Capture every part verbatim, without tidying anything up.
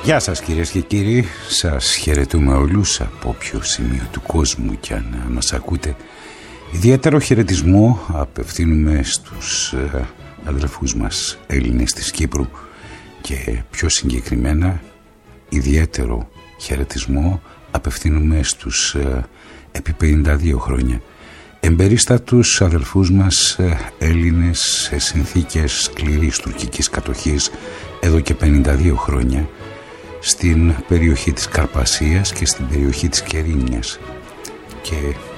Γεια σας κυρίες και κύριοι, σας χαιρετούμε όλους από όποιο σημείο του κόσμου κι αν μας ακούτε. Ιδιαίτερο χαιρετισμό απευθύνουμε στους αδελφούς μας Έλληνες της Κύπρου και πιο συγκεκριμένα ιδιαίτερο χαιρετισμό απευθύνουμε στους επί πενήντα δύο χρόνια εμπερίστατους αδελφούς μας Έλληνες σε συνθήκες σκληρής τουρκικής κατοχής εδώ και πενήντα δύο χρόνια στην περιοχή της Καρπασίας και στην περιοχή της Κερίνιας, και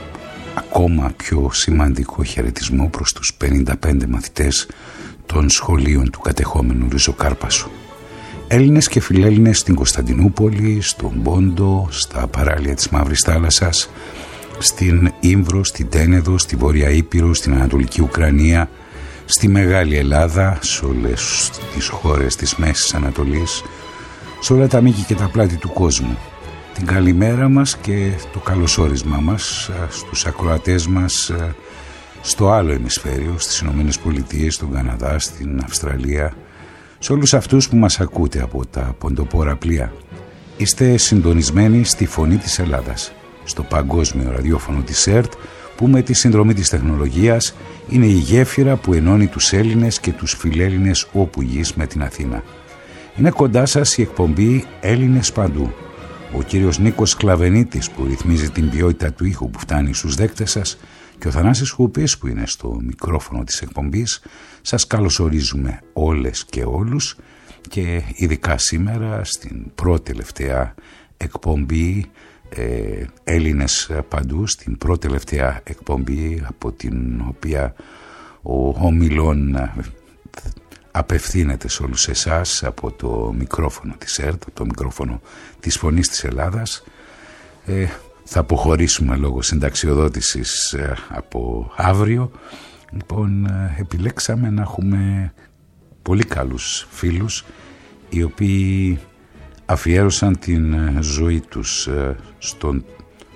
ακόμα πιο σημαντικό χαιρετισμό προς τους πενήντα πέντε μαθητές των σχολείων του κατεχόμενου Ριζοκάρπασου. Έλληνες και φιλέλληνες στην Κωνσταντινούπολη, στον Πόντο, στα παράλια της Μαύρης Θάλασσας, στην Ήμβρο, στην Τένεδο, στη Βόρεια Ήπειρο, στην Ανατολική Ουκρανία, στη Μεγάλη Ελλάδα, σε όλες τις χώρες της Μέσης Ανατολής, σε όλα τα μήκη και τα πλάτη του κόσμου. Την καλημέρα μας και το καλωσόρισμά μας στους ακροατές μας στο άλλο ημισφαίριο, στις Ηνωμένες Πολιτείες, στον Καναδά, στην Αυστραλία, σε όλους αυτούς που μας ακούτε από τα ποντοπόρα πλοία. Είστε συντονισμένοι στη Φωνή της Ελλάδας, στο παγκόσμιο ραδιόφωνο της ΕΡΤ, που με τη συνδρομή της τεχνολογίας είναι η γέφυρα που ενώνει τους Έλληνες και τους φιλέλληνες όπου γης με την Αθήνα. Είναι κοντά σας η εκπομπή Έλληνες Παντού. Ο κύριος Νίκος Κλαβενίτης που ρυθμίζει την ποιότητα του ήχου που φτάνει στους δέκτες σας και ο Θανάσης Χουπής που είναι στο μικρόφωνο της εκπομπής. Σας καλωσορίζουμε όλες και όλους, και ειδικά σήμερα στην πρώτη τελευταία εκπομπή ε, Έλληνες Παντού, στην πρώτη τελευταία εκπομπή από την οποία ο ομιλών απευθύνεται σε όλους εσάς από το μικρόφωνο της ΕΡΤ, από το μικρόφωνο της Φωνής της Ελλάδας. Ε, θα αποχωρήσουμε λόγω συνταξιοδότησης ε, από αύριο. Λοιπόν, ε, επιλέξαμε να έχουμε πολύ καλούς φίλους οι οποίοι αφιέρωσαν την ζωή τους ε, στον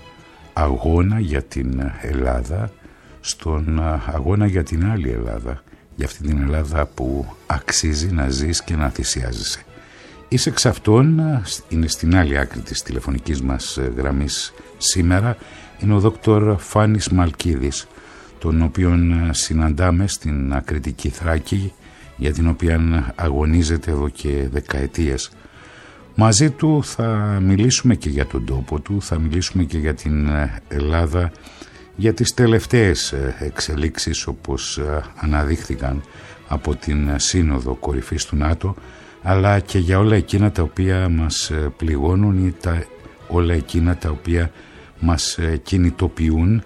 αγώνα για την Ελλάδα, στον αγώνα για την άλλη Ελλάδα, για αυτή την Ελλάδα που αξίζει να ζεις και να θυσιάζεσαι. Εις εξ αυτών, είναι στην άλλη άκρη της τηλεφωνικής μας γραμμής σήμερα, είναι ο δόκτωρ Φάνης Μαλκίδης, τον οποίον συναντάμε στην Ακριτική Θράκη, για την οποία αγωνίζεται εδώ και δεκαετίες. Μαζί του θα μιλήσουμε και για τον τόπο του, θα μιλήσουμε και για την Ελλάδα, για τις τελευταίες εξελίξεις όπως αναδείχθηκαν από την Σύνοδο Κορυφής του ΝΑΤΟ, αλλά και για όλα εκείνα τα οποία μας πληγώνουν ή τα, όλα εκείνα τα οποία μας κινητοποιούν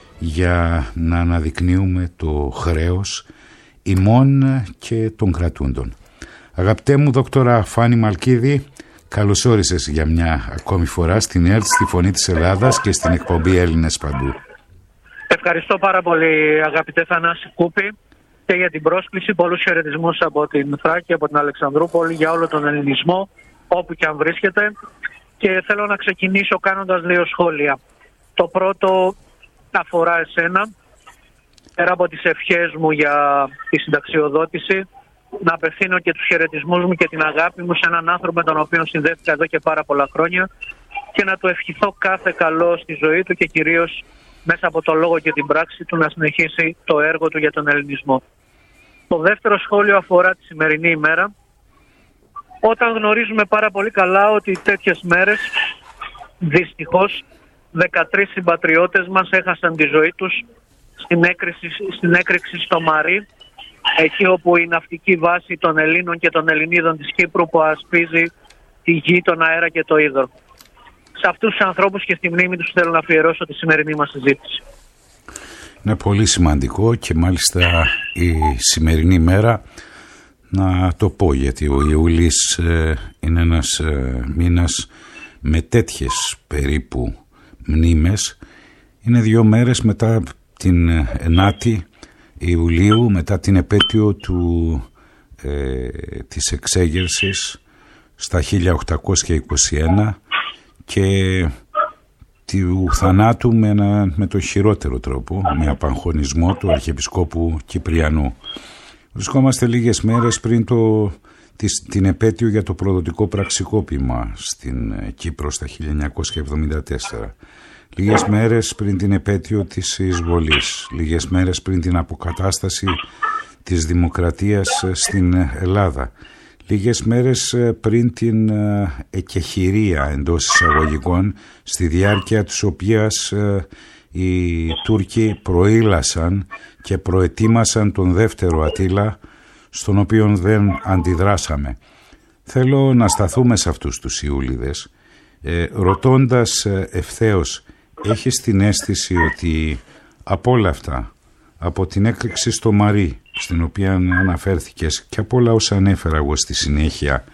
για να αναδεικνύουμε το χρέος ημών και των κρατούντων. Αγαπητέ μου δόκτωρα Φάνη Μαλκίδη, καλώς όρισες για μια ακόμη φορά στην ΕΡΤ, στη Φωνή της Ελλάδας και στην εκπομπή Έλληνες Παντού. Ευχαριστώ πάρα πολύ αγαπητέ Θανάση Κούπη και για την πρόσκληση. Πολλούς χαιρετισμούς από την Θράκη, από την Αλεξανδρούπολη, για όλο τον ελληνισμό όπου και αν βρίσκεται. Και θέλω να ξεκινήσω κάνοντας δύο σχόλια. Το πρώτο αφορά εσένα. Πέρα από τις ευχές μου για τη συνταξιοδότηση, να απευθύνω και τους χαιρετισμούς μου και την αγάπη μου σε έναν άνθρωπο με τον οποίο συνδέθηκα εδώ και πάρα πολλά χρόνια, και να του ευχηθώ κάθε καλό στη ζωή του και κυρίως μέσα από το λόγο και την πράξη του να συνεχίσει το έργο του για τον ελληνισμό. Το δεύτερο σχόλιο αφορά τη σημερινή ημέρα, όταν γνωρίζουμε πάρα πολύ καλά ότι τέτοιες μέρες δυστυχώς δεκατρείς συμπατριώτες μας έχασαν τη ζωή τους στην έκρηξη, στην έκρηξη στο Μαρί, εκεί όπου η ναυτική βάση των Ελλήνων και των Ελληνίδων της Κύπρου που ασπίζει τη γη, τον αέρα και το είδωρ. Σε αυτούς τους ανθρώπους και στη μνήμη τους θέλω να αφιερώσω τη σημερινή μας συζήτηση. Είναι πολύ σημαντικό, και μάλιστα η σημερινή μέρα, να το πω, γιατί ο Ιούλης ε, είναι ένας ε, μήνας με τέτοιες περίπου μνήμες. Είναι δύο μέρες μετά την ενάτη Ιουλίου, μετά την επέτειο του, ε, της εξέγερσης στα χίλια οκτακόσια είκοσι ένα και του θανάτου με, ένα, με το χειρότερο τρόπο, με απαγχωνισμό του Αρχιεπισκόπου Κυπριανού. Βρισκόμαστε λίγες μέρες πριν το την επέτειο για το προδοτικό πραξικόπημα στην Κύπρο στα χίλια εννιακόσια εβδομήντα τέσσερα. Λίγες μέρες πριν την επέτειο της εισβολής, λίγες μέρες πριν την αποκατάσταση της δημοκρατίας στην Ελλάδα, λίγες μέρες πριν την εκεχηρία εντός εισαγωγικών, στη διάρκεια της οποίας οι Τούρκοι προήλασαν και προετοίμασαν τον δεύτερο Αττήλα, στον οποίο δεν αντιδράσαμε. Θέλω να σταθούμε σε αυτούς τους Ιούλιδες, ε, ρωτώντας ευθέως, έχεις την αίσθηση ότι από όλα αυτά, από την έκρηξη στο Μαρί, στην οποία αναφέρθηκες, και από όλα όσα ανέφερα εγώ στη συνέχεια,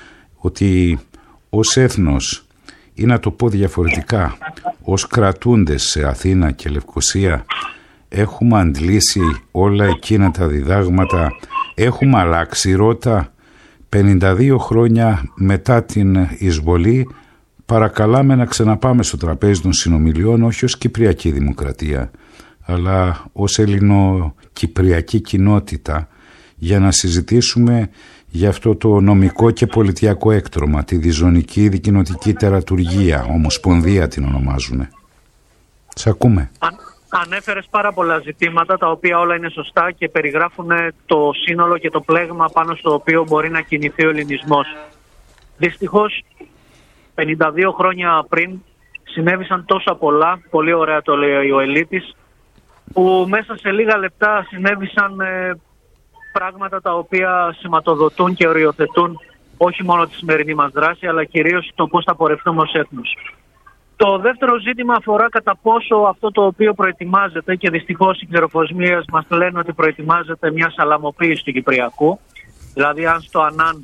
ότι ως έθνος, ή να το πω διαφορετικά, ως κρατούντες σε Αθήνα και Λευκοσία, έχουμε αντλήσει όλα εκείνα τα διδάγματα, έχουμε αλλάξει ρότα? πενήντα δύο χρόνια μετά την εισβολή παρακαλάμε να ξαναπάμε στο τραπέζι των συνομιλιών, όχι ως Κυπριακή Δημοκρατία, αλλά ως Ελληνοκυπριακή κοινότητα, για να συζητήσουμε για αυτό το νομικό και πολιτιακό έκτρωμα, τη διζωνική δικοινοτική τερατουργία, ομοσπονδία την ονομάζουνε. Σ' ακούμε. Ανέφερες πάρα πολλά ζητήματα, τα οποία όλα είναι σωστά και περιγράφουν το σύνολο και το πλέγμα πάνω στο οποίο μπορεί να κινηθεί ο ελληνισμός. Δυστυχώς, πενήντα δύο χρόνια πριν συνέβησαν τόσα πολλά, πολύ ωραία το λέει ο Ελίτης, που μέσα σε λίγα λεπτά συνέβησαν ε, πράγματα τα οποία σηματοδοτούν και οριοθετούν όχι μόνο τη σημερινή μας δράση, αλλά κυρίως το πώς θα πορευτούμε ως έθνος. Το δεύτερο ζήτημα αφορά κατά πόσο αυτό το οποίο προετοιμάζεται, και δυστυχώς οι πληροφορίες μας λένε ότι προετοιμάζεται μια σαλαμοποίηση του Κυπριακού, δηλαδή αν στο Ανάν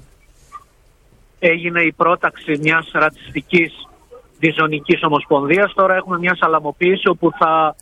έγινε η πρόταξη μιας ρατσιστικής διζωνικής ομοσπονδίας, τώρα έχουμε μια σαλαμοποίηση όπου θα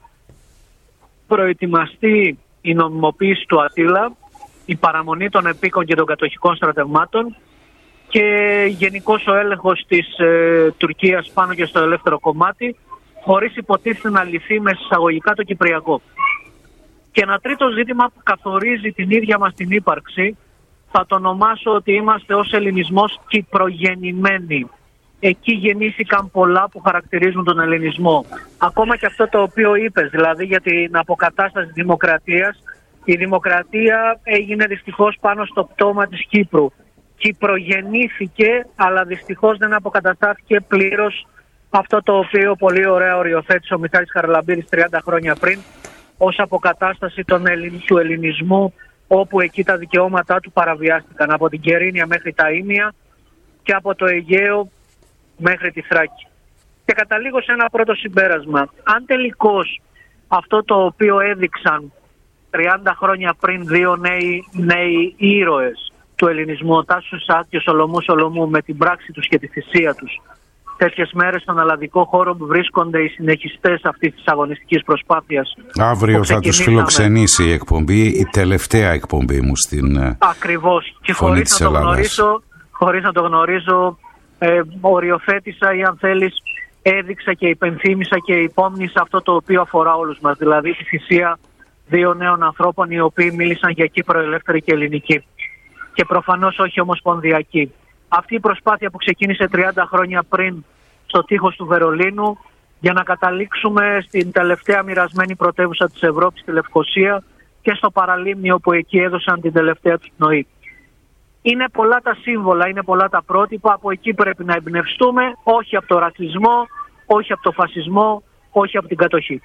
προετοιμαστεί η νομιμοποίηση του Αττήλα, η παραμονή των επίκων και των κατοχικών στρατευμάτων και γενικός ο έλεγχος της ε, Τουρκίας πάνω και στο ελεύθερο κομμάτι, χωρίς υποτίθεται να λυθεί με εισαγωγικά το Κυπριακό. Και ένα τρίτο ζήτημα που καθορίζει την ίδια μας την ύπαρξη, θα το ονομάσω ότι είμαστε ως ελληνισμός κυπρογεννημένοι. Εκεί γεννήθηκαν πολλά που χαρακτηρίζουν τον ελληνισμό. Ακόμα και αυτό το οποίο είπες, δηλαδή για την αποκατάσταση της δημοκρατίας, η δημοκρατία έγινε δυστυχώς πάνω στο πτώμα της Κύπρου. Κυπρογεννήθηκε, αλλά δυστυχώς δεν αποκαταστάθηκε πλήρως αυτό το οποίο πολύ ωραία οριοθέτησε ο Μιχάλης Χαραλαμπίδης τριάντα χρόνια πριν, ως αποκατάσταση των Ελλην... του ελληνισμού, όπου εκεί τα δικαιώματά του παραβιάστηκαν από την Κερίνια μέχρι τα Ήμια και από το Αιγαίο μέχρι τη Θράκη. Και καταλήγω σε ένα πρώτο συμπέρασμα. Αν τελικώς αυτό το οποίο έδειξαν τριάντα χρόνια πριν δύο νέοι, νέοι ήρωες του ελληνισμού, ο Τάσος Ισαάκ και ο Σολομού Σολομού, με την πράξη τους και τη θυσία τους, τέτοιες μέρες στον αλλαδικό χώρο που βρίσκονται οι συνεχιστές αυτής της αγωνιστικής προσπάθειας. Αύριο θα τους φιλοξενήσει η εκπομπή, η τελευταία εκπομπή μου στην Ακριβώς. Και Φωνή χωρίς της να, το Ελλάδας. γνωρίσω, χωρίς να το γνωρίζω, ε, οριοθέτησα ή αν θέλεις έδειξα και υπενθύμησα και υπόμνησα αυτό το οποίο αφορά όλους μας, δηλαδή τη θυσία δύο νέων ανθρώπων οι οποίοι μίλησαν για Κύπρο ελεύθερη και ελληνική και προφανώς όχι ομοσπονδιακή. Αυτή η προσπάθεια που ξεκίνησε τριάντα χρόνια πριν στο τείχος του Βερολίνου για να καταλήξουμε στην τελευταία μοιρασμένη πρωτεύουσα της Ευρώπης, τη Λευκοσία, και στο Παραλίμνιο που εκεί έδωσαν την τελευταία του πνοή. Είναι πολλά τα σύμβολα, είναι πολλά τα πρότυπα, από εκεί πρέπει να εμπνευστούμε, όχι από το ρατσισμό, όχι από το φασισμό, όχι από την κατοχή.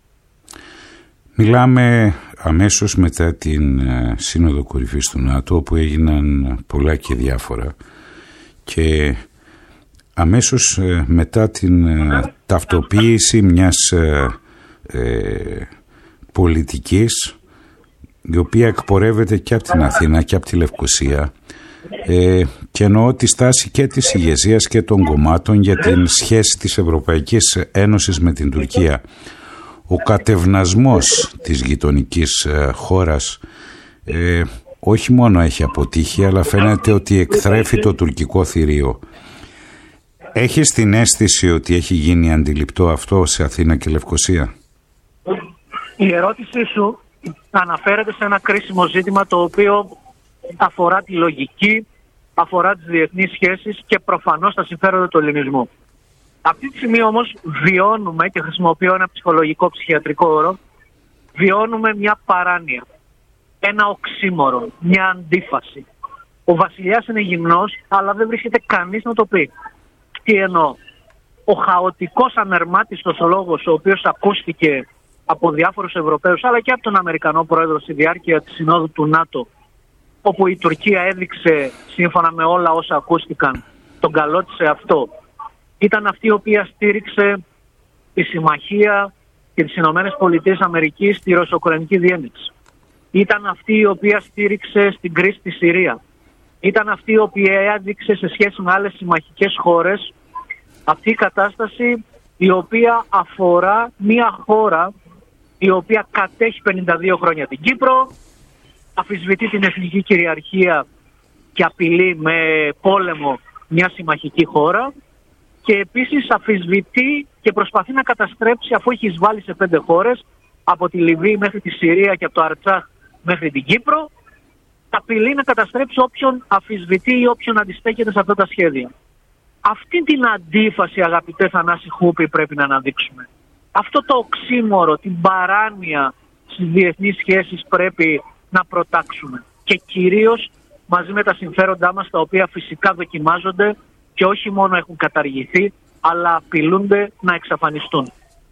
Μιλάμε αμέσως μετά την Σύνοδο Κορυφής του ΝΑΤΟ, όπου έγιναν πολλά και διάφορα, και αμέσως μετά την ταυτοποίηση μιας ε, πολιτικής η οποία εκπορεύεται και από την Αθήνα και από τη Λευκοσία, ε, και εννοώ τη στάση και της ηγεσίας και των κομμάτων για την σχέση της Ευρωπαϊκής Ένωσης με την Τουρκία. Ο κατευνασμός της γειτονικής ε, χώρας ε, όχι μόνο έχει αποτύχει, αλλά φαίνεται ότι εκθρέφει το τουρκικό θηρίο. Έχεις την αίσθηση ότι έχει γίνει αντιληπτό αυτό σε Αθήνα και Λευκοσία? Η ερώτησή σου αναφέρεται σε ένα κρίσιμο ζήτημα το οποίο αφορά τη λογική, αφορά τις διεθνείς σχέσεις και προφανώς τα συμφέροντα του ελληνισμού. Αυτή τη στιγμή όμως βιώνουμε, και χρησιμοποιώ ένα ψυχολογικό ψυχιατρικό όρο, βιώνουμε μια παράνοια, ένα οξύμορο, μια αντίφαση. Ο βασιλιάς είναι γυμνός, αλλά δεν βρίσκεται κανείς να το πει. Τι εννοώ? Ο χαοτικός ανερμάτιστος λόγος, ο οποίος ακούστηκε από διάφορους Ευρωπαίους, αλλά και από τον Αμερικανό Πρόεδρο στη διάρκεια της Συνόδου του ΝΑΤΟ, όπου η Τουρκία έδειξε, σύμφωνα με όλα όσα ακούστηκαν, τον καλό της σε αυτό, ήταν αυτή η οποία στήριξε τη συμμαχία και τις Ηνωμένες Πολιτείες Αμερικής στη ρωσο-ουκρανική διένεξη. Ήταν αυτή η οποία στήριξε στην κρίση στη Συρία. Ήταν αυτή η οποία έδειξε σε σχέση με άλλες συμμαχικές χώρες αυτή η κατάσταση, η οποία αφορά μια χώρα η οποία κατέχει πενήντα δύο χρόνια την Κύπρο, αμφισβητεί την εθνική κυριαρχία και απειλεί με πόλεμο μια συμμαχική χώρα, και επίσης αμφισβητεί και προσπαθεί να καταστρέψει, αφού έχει εισβάλει σε πέντε χώρες, από τη Λιβύη μέχρι τη Συρία και από το Αρτσάχ μέχρι την Κύπρο, απειλεί να καταστρέψει όποιον αμφισβητεί ή όποιον αντιστέκεται σε αυτά τα σχέδια. Αυτή την αντίφαση, αγαπητέ Θανάση Χούπη, πρέπει να αναδείξουμε. Αυτό το οξύμορο, την παράνοια στις διεθνείς σχέσεις πρέπει να προτάξουμε. Και κυρίως μαζί με τα συμφέροντά μας, τα οποία φυσικά δοκιμάζονται και όχι μόνο έχουν καταργηθεί, αλλά απειλούνται να εξαφανιστούν.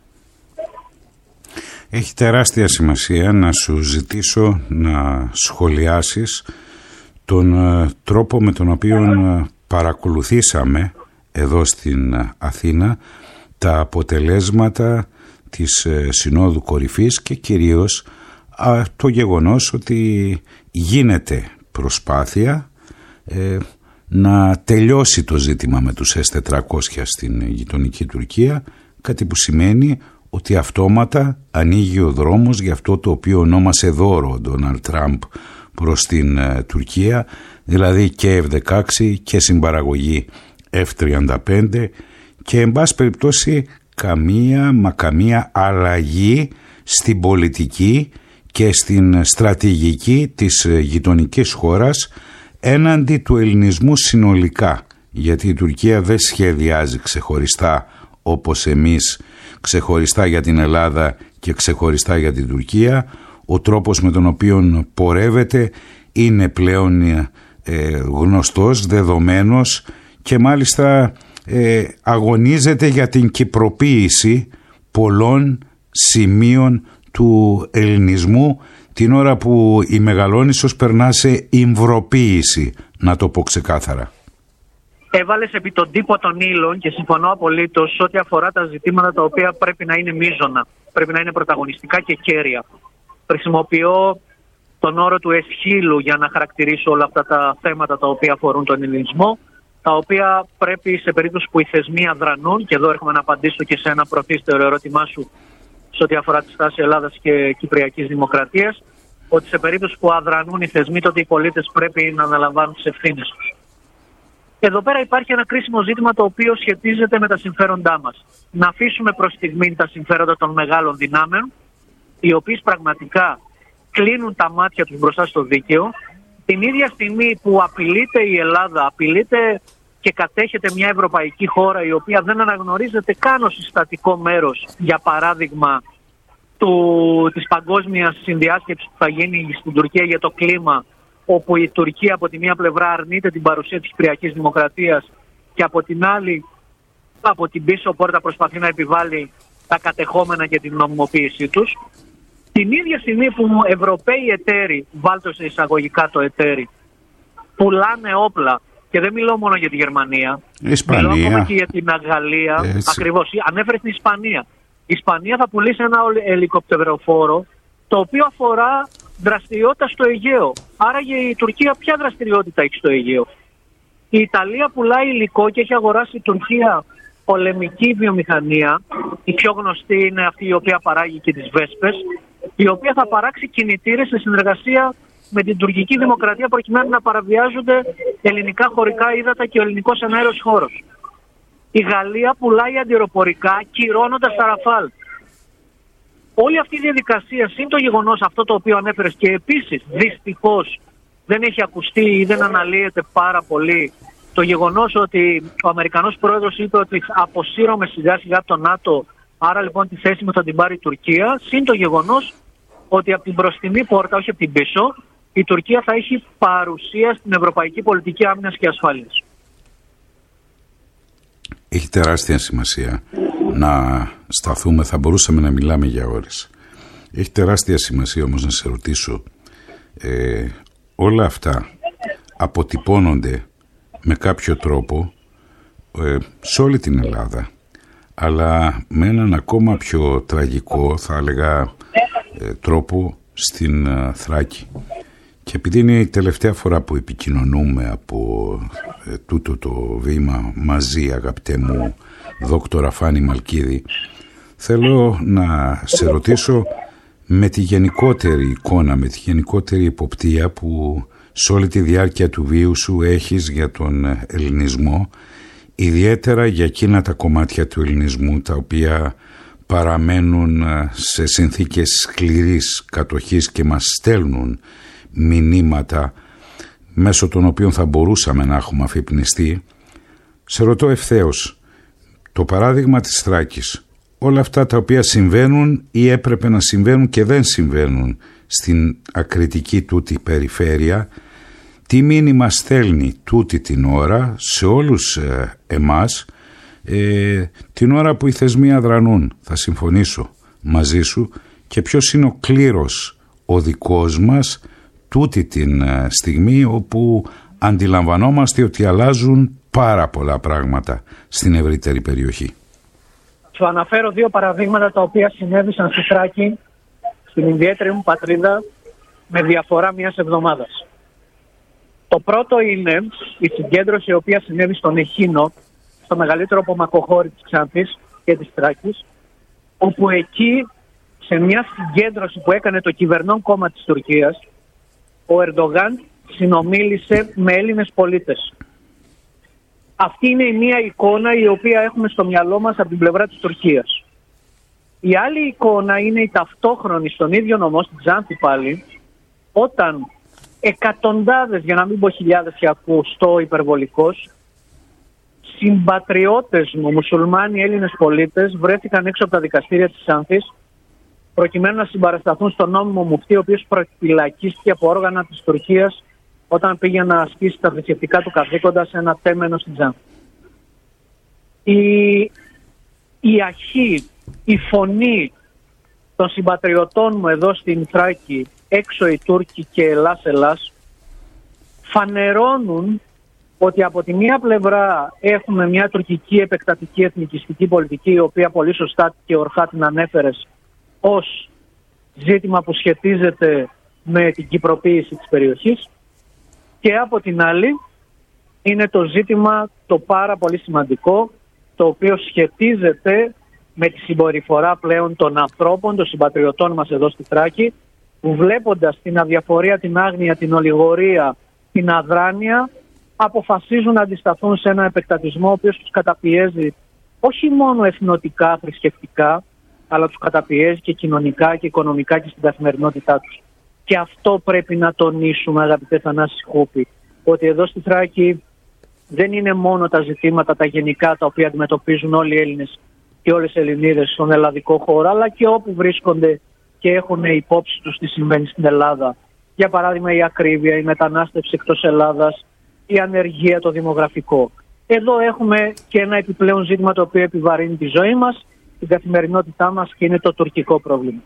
Έχει τεράστια σημασία να σου ζητήσω να σχολιάσεις τον τρόπο με τον οποίο παρακολουθήσαμε εδώ στην Αθήνα τα αποτελέσματα της Συνόδου Κορυφής και κυρίως το γεγονός ότι γίνεται προσπάθεια ε, να τελειώσει το ζήτημα με τους ες τετρακόσια στην γειτονική Τουρκία, κάτι που σημαίνει ότι αυτόματα ανοίγει ο δρόμος για αυτό το οποίο ονόμασε δώρο ο Ντόναλντ Τραμπ προς την ε, Τουρκία, δηλαδή και εφ δεκαέξι και συμπαραγωγή εφ τριάντα πέντε και εν πάση περιπτώσει καμία μα καμία αλλαγή στην πολιτική και στην στρατηγική της γειτονικής χώρας έναντι του ελληνισμού συνολικά, γιατί η Τουρκία δεν σχεδιάζει ξεχωριστά όπως εμείς, ξεχωριστά για την Ελλάδα και ξεχωριστά για την Τουρκία. Ο τρόπος με τον οποίο πορεύεται είναι πλέον ε, γνωστός, δεδομένος και μάλιστα ε, αγωνίζεται για την κυπροποίηση πολλών σημείων του ελληνισμού την ώρα που η Μεγαλόνισσος περνά σε υμβροποίηση, να το πω ξεκάθαρα. Έβαλες επί τον τύπο των ύλων και συμφωνώ απολύτως ό,τι αφορά τα ζητήματα τα οποία πρέπει να είναι μείζωνα, πρέπει να είναι πρωταγωνιστικά και κέρια. Χρησιμοποιώ τον όρο του εσχύλου για να χαρακτηρίσω όλα αυτά τα θέματα τα οποία αφορούν τον ελληνισμό, τα οποία πρέπει σε περίπτωση που οι θεσμοί αδρανούν, και εδώ έρχομαι να απαντήσω και σε ένα πρωτύστερο ερώτημά σου σε ό,τι αφορά τη στάση Ελλάδας και Κυπριακής Δημοκρατίας, ότι σε περίπτωση που αδρανούν οι θεσμοί, τότε οι πολίτες πρέπει να αναλαμβάνουν τις ευθύνες τους. Εδώ πέρα υπάρχει ένα κρίσιμο ζήτημα το οποίο σχετίζεται με τα συμφέροντά μας. Να αφήσουμε προς στιγμή τα συμφέροντα των μεγάλων δυνάμεων, οι οποίες πραγματικά κλείνουν τα μάτια τους μπροστά στο δίκαιο, την ίδια στιγμή που απειλείται η Ελλάδα, απειλείται και κατέχεται μια ευρωπαϊκή χώρα η οποία δεν αναγνωρίζεται καν ως συστατικό μέρος, για παράδειγμα, του, της παγκόσμιας συνδιάσκεψης που θα γίνει στην Τουρκία για το κλίμα, όπου η Τουρκία από τη μία πλευρά αρνείται την παρουσία της Κυπριακής Δημοκρατίας και από την άλλη, από την πίσω πόρτα, προσπαθεί να επιβάλλει τα κατεχόμενα και την νομιμοποίησή τους. Την ίδια στιγμή που Ευρωπαίοι εταίροι, βάλτε σε εισαγωγικά το εταίροι, πουλάνε όπλα, και δεν μιλώ μόνο για τη Γερμανία, Ισπανία. μιλώ ακόμα και για την Γαλλία. Ακριβώς, ανέφερε την Ισπανία. Η Ισπανία θα πουλήσει ένα ελικοπτεροφόρο το οποίο αφορά δραστηριότητα στο Αιγαίο. Άραγε η Τουρκία ποια δραστηριότητα έχει στο Αιγαίο? Η Ιταλία πουλάει υλικό και έχει αγοράσει η Τουρκία πολεμική βιομηχανία. Η πιο γνωστή είναι αυτή η οποία παράγει και τις βέσπες, η οποία θα παράξει κινητήρες σε συνεργασία με την τουρκική δημοκρατία προκειμένου να παραβιάζονται ελληνικά χωρικά ύδατα και ο ελληνικός εναέριος χώρος. Η Γαλλία πουλάει αντιεροπορικά κυρώνοντας τα Ραφάλ. Όλη αυτή η διαδικασία, συν το γεγονός αυτό το οποίο ανέφερες, και επίσης δυστυχώς δεν έχει ακουστεί ή δεν αναλύεται πάρα πολύ το γεγονός ότι ο Αμερικανός πρόεδρος είπε ότι αποσύρωμε σιγά σιγά από το ΝΑΤΟ, άρα λοιπόν τη θέση μου θα την πάρει η Τουρκία, συν το γεγονός ότι από την μπροστινή πόρτα, όχι από την πίσω, η Τουρκία θα έχει παρουσία στην ευρωπαϊκή πολιτική άμυνας και ασφάλειας. Έχει τεράστια σημασία να σταθούμε, θα μπορούσαμε να μιλάμε για ώρες. Έχει τεράστια σημασία όμως να σε ρωτήσω, ε, όλα αυτά αποτυπώνονται με κάποιο τρόπο ε, σε όλη την Ελλάδα, αλλά με έναν ακόμα πιο τραγικό, θα έλεγα, ε, τρόπο στην ε, Θράκη. Και επειδή είναι η τελευταία φορά που επικοινωνούμε από ε, τούτο το βήμα μαζί, αγαπητέ μου δόκτωρα Φάνη Μαλκίδη, θέλω να σε ρωτήσω με τη γενικότερη εικόνα, με τη γενικότερη υποπτία που σε όλη τη διάρκεια του βίου σου έχεις για τον ελληνισμό, ιδιαίτερα για εκείνα τα κομμάτια του ελληνισμού τα οποία παραμένουν σε συνθήκες σκληρής κατοχής και μας στέλνουν μηνύματα μέσω των οποίων θα μπορούσαμε να έχουμε αφυπνιστεί. Σε ρωτώ ευθέως, το παράδειγμα της Θράκης, όλα αυτά τα οποία συμβαίνουν ή έπρεπε να συμβαίνουν και δεν συμβαίνουν στην ακριτική τούτη περιφέρεια, τι μήνυμα στέλνει τούτη την ώρα σε όλους ε, εμάς, ε, την ώρα που οι θεσμοί αδρανούν? Θα συμφωνήσω μαζί σου. Και ποιος είναι ο κλήρος ο δικός μας τούτη την ε, στιγμή όπου αντιλαμβανόμαστε ότι αλλάζουν πάρα πολλά πράγματα στην ευρύτερη περιοχή? Σου αναφέρω δύο παραδείγματα τα οποία συνέβησαν στη Θράκη, στην ιδιαίτερη μου πατρίδα, με διαφορά μιας εβδομάδας. Το πρώτο είναι η συγκέντρωση η οποία συνέβη στον Εχίνο, στο μεγαλύτερο απομακροχώρι της Ξάνθης και της Θράκης, όπου εκεί σε μια συγκέντρωση που έκανε το κυβερνών κόμμα της Τουρκίας, ο Ερντογάν συνομίλησε με Έλληνες πολίτες. Αυτή είναι η μία εικόνα η οποία έχουμε στο μυαλό μας από την πλευρά της Τουρκίας. Η άλλη εικόνα είναι η ταυτόχρονη στον ίδιο νομό, στην Ξάνθη πάλι, όταν εκατοντάδες, για να μην πω χιλιάδες και ακουστώ υπερβολικός, συμπατριώτες μου, μουσουλμάνοι Έλληνες πολίτες, βρέθηκαν έξω από τα δικαστήρια της Ξάνθης προκειμένου να συμπαρασταθούν στον νόμιμο μουφτή, ο οποίος προφυλακίστηκε από όργανα της Τουρκίας όταν πήγε να ασκήσει τα θρησκευτικά του καθήκοντα σε ένα τέμενο στην Ξάνθη. Η, η αρχή, η φωνή των συμπατριωτών μου εδώ στην Θράκη, έξω οι Τούρκοι και Ελλάς Ελλάς, φανερώνουν ότι από τη μία πλευρά έχουμε μια τουρκική επεκτατική εθνικιστική πολιτική, η οποία πολύ σωστά και ορθά την ανέφερες ως ζήτημα που σχετίζεται με την κυπροποίηση της περιοχής, και από την άλλη είναι το ζήτημα το πάρα πολύ σημαντικό, το οποίο σχετίζεται με τη συμπεριφορά πλέον των ανθρώπων, των συμπατριωτών μας εδώ στη Θράκη, που βλέποντας την αδιαφορία, την άγνοια, την ολιγορία, την αδράνεια, αποφασίζουν να αντισταθούν σε ένα επεκτατισμό ο οποίος τους καταπιέζει όχι μόνο εθνοτικά, θρησκευτικά, αλλά τους καταπιέζει και κοινωνικά και οικονομικά και στην καθημερινότητά τους. Και αυτό πρέπει να τονίσουμε, αγαπητέ Θανάση Σκούπη, ότι εδώ στη Θράκη δεν είναι μόνο τα ζητήματα τα γενικά τα οποία αντιμετωπίζουν όλοι οι Έλληνες και όλες οι Ελληνίδες στον ελλαδικό χώρο, αλλά και όπου βρίσκονται και έχουν υπόψη τους τι συμβαίνει στην Ελλάδα. Για παράδειγμα, η ακρίβεια, η μετανάστευση εκτός Ελλάδας, η ανεργία, το δημογραφικό. Εδώ έχουμε και ένα επιπλέον ζήτημα το οποίο επιβαρύνει τη ζωή μας, την καθημερινότητά μας, και είναι το τουρκικό πρόβλημα.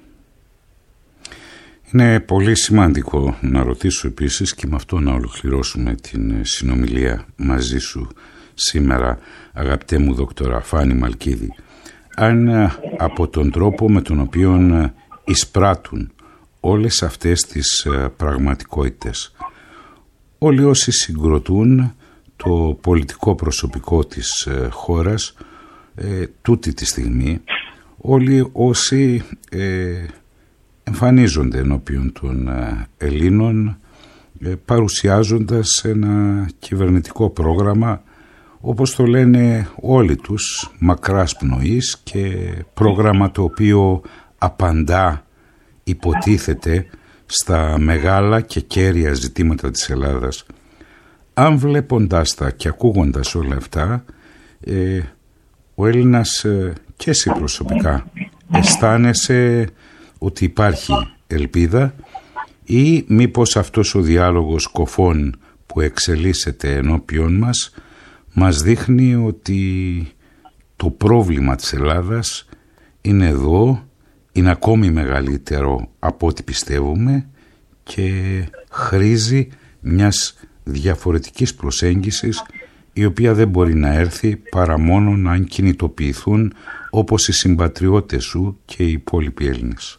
Είναι πολύ σημαντικό να ρωτήσω επίσης, και με αυτό να ολοκληρώσουμε την συνομιλία μαζί σου σήμερα, αγαπητέ μου δόκτωρα Φάνη Μαλκίδη, αν από τον τρόπο με τον οποίο εισπράττουν όλες αυτές τις πραγματικότητες όλοι όσοι συγκροτούν το πολιτικό προσωπικό της χώρας ε, τούτη τη στιγμή, όλοι όσοι ε, εμφανίζονται ενώπιον των Ελλήνων ε, παρουσιάζοντας ένα κυβερνητικό πρόγραμμα, όπως το λένε όλοι τους, μακράς πνοής, και πρόγραμμα το οποίο απαντά, υποτίθεται, στα μεγάλα και κέρια ζητήματα της Ελλάδας, αν βλέποντάς τα και ακούγοντας όλα αυτά, ε, ο Έλληνας ε, και εσύ προσωπικά αισθάνεσαι ότι υπάρχει ελπίδα, ή μήπως αυτός ο διάλογος κοφών που εξελίσσεται ενώπιον μας μας δείχνει ότι το πρόβλημα της Ελλάδας είναι εδώ, είναι ακόμη μεγαλύτερο από ό,τι πιστεύουμε και χρήζει μιας διαφορετικής προσέγγισης, η οποία δεν μπορεί να έρθει παρά μόνο αν κινητοποιηθούν όπως οι συμπατριώτες σου και οι υπόλοιποι Έλληνες?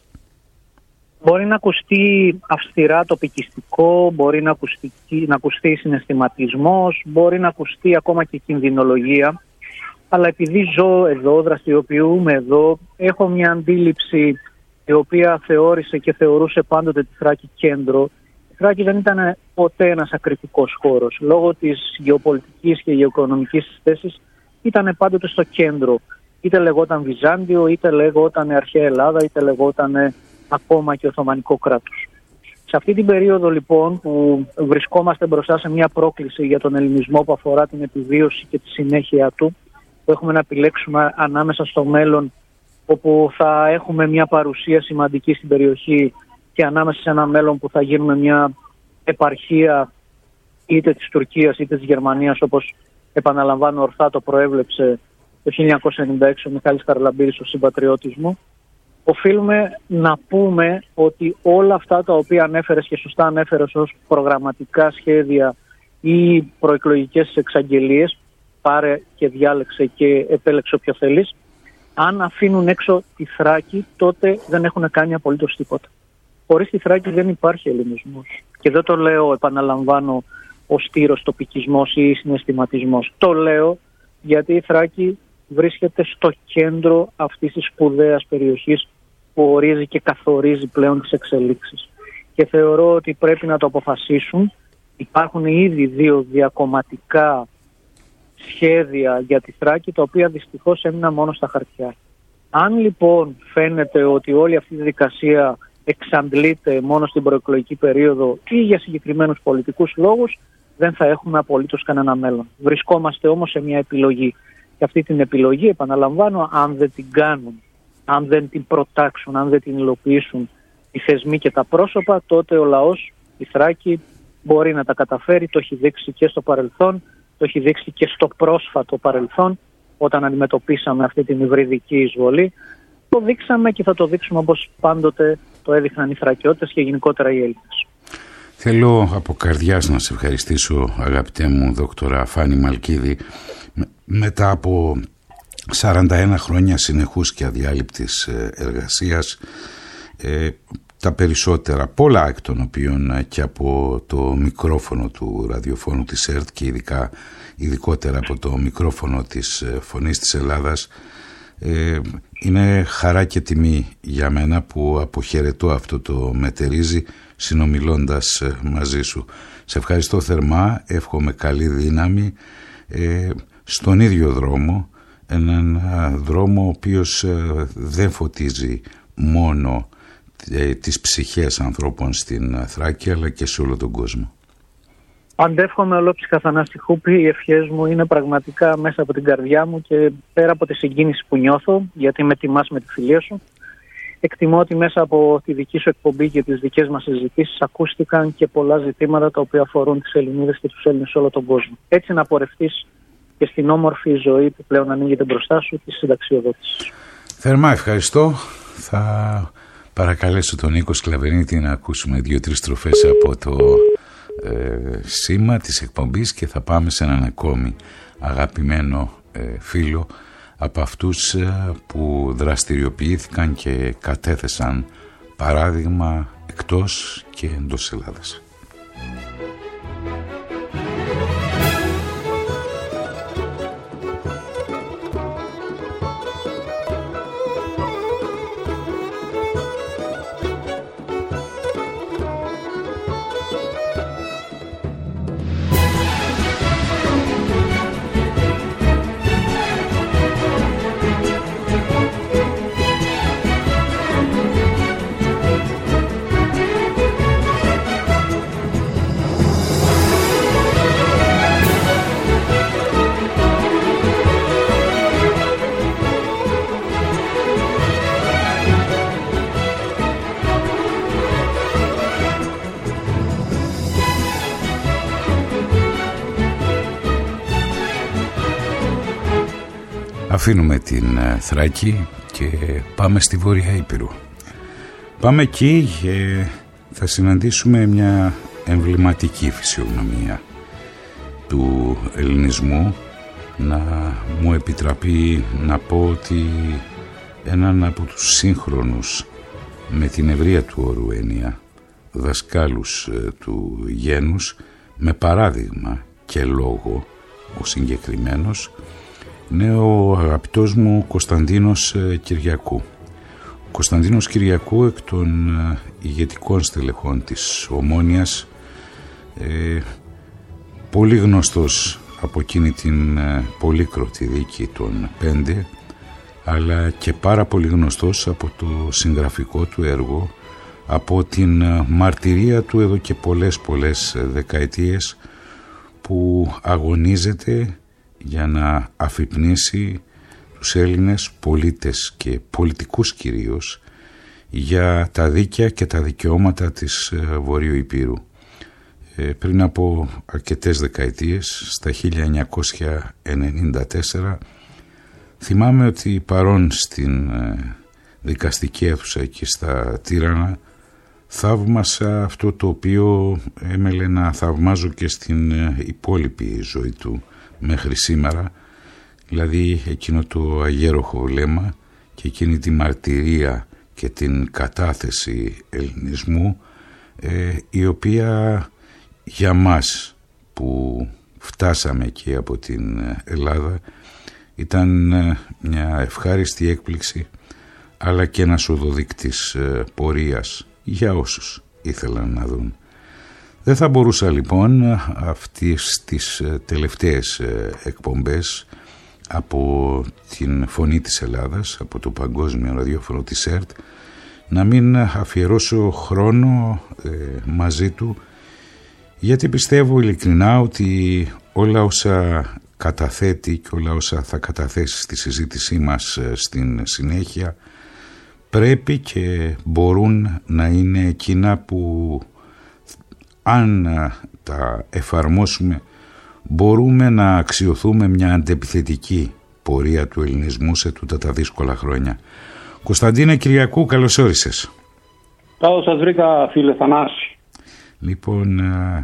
Μπορεί να ακουστεί αυστηρά τοπικιστικό, μπορεί να ακουστεί, να ακουστεί συναισθηματισμός, μπορεί να ακουστεί ακόμα και κινδυνολογία, αλλά επειδή ζω εδώ, δραστηριοποιούμε εδώ, έχω μια αντίληψη η οποία θεώρησε και θεωρούσε πάντοτε τη Θράκη κέντρο. Η Θράκη δεν ήταν ποτέ ένας ακριτικός χώρος. Λόγω της γεωπολιτικής και γεωοικονομικής θέσης ήταν πάντοτε στο κέντρο. Είτε λεγόταν Βυζάντιο, είτε λεγόταν Αρχαία Ελλάδα, είτε λεγόταν ακόμα και Οθωμανικό κράτος. Σε αυτή την περίοδο λοιπόν που βρισκόμαστε μπροστά σε μια πρόκληση για τον ελληνισμό που αφορά την επιβίωση και τη συνέχεια του, που έχουμε να επιλέξουμε ανάμεσα στο μέλλον όπου θα έχουμε μια παρουσία σημαντική στην περιοχή και ανάμεσα σε ένα μέλλον που θα γίνουμε μια επαρχία είτε της Τουρκίας είτε της Γερμανίας, όπως επαναλαμβάνω ορθά το προέβλεψε το χίλια εννιακόσια ενενήντα έξι ο Μιχάλης Χαραλαμπίδης, ο συμπατριώτης μου. Οφείλουμε να πούμε ότι όλα αυτά τα οποία ανέφερες και σωστά ανέφερες ως προγραμματικά σχέδια ή προεκλογικές εξαγγελίες, πάρε και διάλεξε και επέλεξε όποιο θέλεις, αν αφήνουν έξω τη Θράκη, τότε δεν έχουν κάνει απολύτως τίποτα. Χωρίς τη Θράκη δεν υπάρχει ελληνισμός. Και δεν το λέω, επαναλαμβάνω, ο στήρος τοπικισμός ή συναισθηματισμός. Το λέω γιατί η Θράκη βρίσκεται στο κέντρο αυτής της σπουδαίας περιοχής που ορίζει και καθορίζει πλέον τις εξελίξεις. Και θεωρώ ότι πρέπει να το αποφασίσουν. Υπάρχουν ήδη δύο διακομματικά σχέδια για τη Θράκη, τα οποία δυστυχώς έμειναν μόνο στα χαρτιά. Αν λοιπόν φαίνεται ότι όλη αυτή η δικασία εξαντλείται μόνο στην προεκλογική περίοδο ή για συγκεκριμένους πολιτικούς λόγους, δεν θα έχουμε απολύτως κανένα μέλλον. Βρισκόμαστε όμως σε μια επιλογή. Και αυτή την επιλογή, επαναλαμβάνω, αν δεν την κάνουν, αν δεν την προτάξουν, αν δεν την υλοποιήσουν οι θεσμοί και τα πρόσωπα, τότε ο λαός, η Θράκη, μπορεί να τα καταφέρει. Το έχει δείξει και στο παρελθόν, το έχει δείξει και στο πρόσφατο παρελθόν, όταν αντιμετωπίσαμε αυτή την υβριδική εισβολή. Το δείξαμε και θα το δείξουμε όπως πάντοτε το έδειχναν οι Θρακιώτες και γενικότερα οι Έλληνες. Θέλω από καρδιάς να σε ευχαριστήσω, αγαπητέ μου δόκτωρα Φάνη Μαλκίδη. Μετά από σαράντα ένα χρόνια συνεχούς και αδιάλειπτης εργασίας, ε, τα περισσότερα, πολλά εκ των οποίων και από το μικρόφωνο του ραδιοφώνου της ΕΡΤ και ειδικά, ειδικότερα από το μικρόφωνο της Φωνής της Ελλάδας, ε, είναι χαρά και τιμή για μένα που αποχαιρετώ αυτό το μετερίζει συνομιλώντας μαζί σου. Σε ευχαριστώ θερμά, εύχομαι καλή δύναμη ε, στον ίδιο δρόμο, έναν δρόμο ο οποίος ε, δεν φωτίζει μόνο ε, τις ψυχές ανθρώπων στην Θράκη αλλά και σε όλο τον κόσμο. Αντεύχομαι ολόψυχα, Θανάση Χούπη. Οι ευχές μου είναι πραγματικά μέσα από την καρδιά μου και πέρα από τη συγκίνηση που νιώθω, γιατί με τιμάς με τη φιλία σου. Εκτιμώ ότι μέσα από τη δική σου εκπομπή και τις δικές μας συζητήσεις ακούστηκαν και πολλά ζητήματα τα οποία αφορούν τις Ελληνίδες και τους Έλληνες σε όλο τον κόσμο. Έτσι να πορευτείς και στην όμορφη ζωή που πλέον ανοίγεται μπροστά σου, τη συνταξιοδότηση. Θερμά ευχαριστώ. Θα παρακαλέσω τον Νίκο Σκλαβενίτη να ακούσουμε δύο-τρεις στροφές από το ε, σήμα της εκπομπής και θα πάμε σε έναν ακόμη αγαπημένο ε, φίλο από αυτούς ε, που δραστηριοποιήθηκαν και κατέθεσαν παράδειγμα εκτός και εντός Ελλάδας. Αφήνουμε την Θράκη και πάμε στη Βόρεια Ήπειρο. Πάμε εκεί και θα συναντήσουμε μια εμβληματική φυσιογνωμία του ελληνισμού. Να μου επιτραπεί να πω ότι έναν από τους σύγχρονους, με την ευρεία του όρου έννοια, δασκάλους του γένους, με παράδειγμα και λόγο ο συγκεκριμένος, είναι ο αγαπητός μου Κωνσταντίνος Κυριακού. Ο Κωνσταντίνος Κυριακού, εκ των ηγετικών στελεχών της Ομόνιας, ε, πολύ γνωστός από εκείνη την πολύκροτη δίκη των πέντε, αλλά και πάρα πολύ γνωστός από το συγγραφικό του έργο, από την μαρτυρία του εδώ και πολλές πολλές δεκαετίες που αγωνίζεται για να αφυπνίσει τους Έλληνες πολίτες και πολιτικούς κυρίως για τα δίκαια και τα δικαιώματα της Βορείου Ηπείρου. Ε, πριν από αρκετές δεκαετίες, στα χίλια εννιακόσια ενενήντα τέσσερα, θυμάμαι ότι παρόν στην ε, δικαστική αίθουσα εκεί στα Τύρανα, θαύμασα αυτό το οποίο έμελε να θαυμάζω και στην ε, υπόλοιπη ζωή του μέχρι σήμερα, δηλαδή εκείνο το αγέροχο βλέμμα και εκείνη τη μαρτυρία και την κατάθεση ελληνισμού, ε, η οποία για μας που φτάσαμε εκεί από την Ελλάδα ήταν μια ευχάριστη έκπληξη, αλλά και ένας οδοδείκτης πορείας για όσους ήθελαν να δουν. Δεν θα μπορούσα λοιπόν αυτές τις τελευταίες εκπομπές από την Φωνή της Ελλάδας, από το Παγκόσμιο Ραδιόφωνο της ΕΡΤ, να μην αφιερώσω χρόνο ε, μαζί του, γιατί πιστεύω ειλικρινά ότι όλα όσα καταθέτει και όλα όσα θα καταθέσει στη συζήτησή μας στην συνέχεια πρέπει και μπορούν να είναι εκείνα που, αν τα εφαρμόσουμε, μπορούμε να αξιοθούμε μια αντεπιθετική πορεία του ελληνισμού σε τούτα τα δύσκολα χρόνια. Κωνσταντίνε Κυριακού, καλώς όρισες. Καλώς σας βρήκα, φίλε Θανάση. Λοιπόν,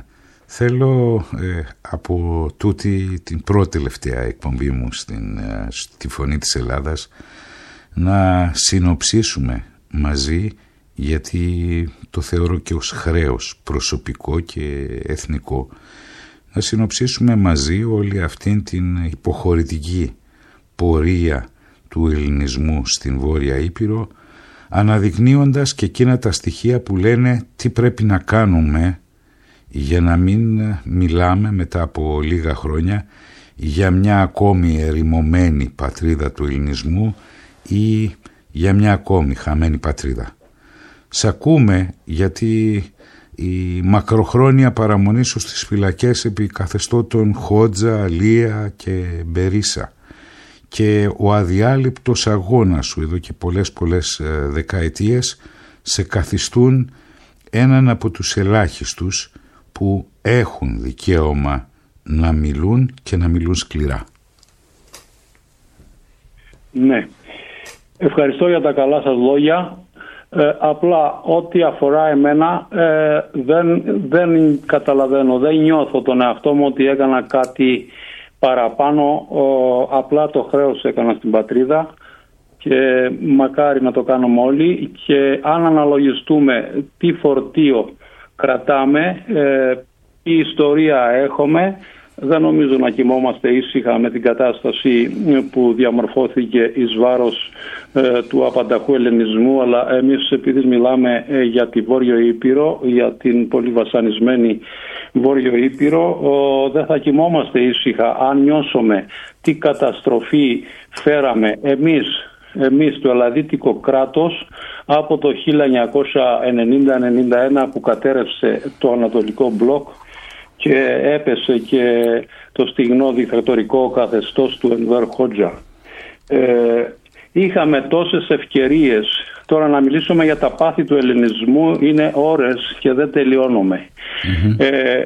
θέλω ε, από τούτη την πρώτη τελευταία εκπομπή μου στην, ε, στη Φωνή της Ελλάδας να συνοψίσουμε μαζί, γιατί το θεωρώ και ως χρέος προσωπικό και εθνικό, να συνοψίσουμε μαζί όλη αυτήν την υποχωρητική πορεία του ελληνισμού στην Βόρεια Ήπειρο, αναδεικνύοντας και εκείνα τα στοιχεία που λένε τι πρέπει να κάνουμε για να μην μιλάμε μετά από λίγα χρόνια για μια ακόμη ερημωμένη πατρίδα του ελληνισμού ή για μια ακόμη χαμένη πατρίδα. Σ' ακούμε γιατί η μακροχρόνια παραμονή σου στις φυλακές επί καθεστώτων Χότζα, Αλία και Μπερίσα και ο αδιάλειπτος αγώνας σου εδώ και πολλές πολλές δεκαετίες σε καθιστούν έναν από τους ελάχιστους που έχουν δικαίωμα να μιλούν και να μιλούν σκληρά. Ναι, ευχαριστώ για τα καλά σας λόγια. Ε, απλά ό,τι αφορά εμένα ε, δεν, δεν καταλαβαίνω, δεν νιώθω τον εαυτό μου ότι έκανα κάτι παραπάνω, ο, απλά το χρέος έκανα στην πατρίδα και μακάρι να το κάνουμε όλοι. Και αν αναλογιστούμε τι φορτίο κρατάμε, ε, τι ιστορία έχουμε, δεν νομίζω να κοιμόμαστε ήσυχα με την κατάσταση που διαμορφώθηκε εις βάρος ε, του απανταχού ελληνισμού, αλλά εμείς επειδή μιλάμε ε, για τη Βόρειο Ήπειρο, για την πολύ βασανισμένη Βόρειο Ήπειρο, ε, δεν θα κοιμόμαστε ήσυχα αν νιώσουμε τι καταστροφή φέραμε εμείς, εμείς το ελλαδίτικο κράτος από το χίλια εννιακόσια ενενήντα ενενήντα ένα που κατέρευσε το Ανατολικό Μπλοκ και έπεσε και το στιγνό δικτατορικό καθεστώς του Ενβέρ Χότζα. Ε, είχαμε τόσες ευκαιρίες. Τώρα να μιλήσουμε για τα πάθη του ελληνισμού είναι ώρες και δεν τελειώνουμε. Mm-hmm. Ε,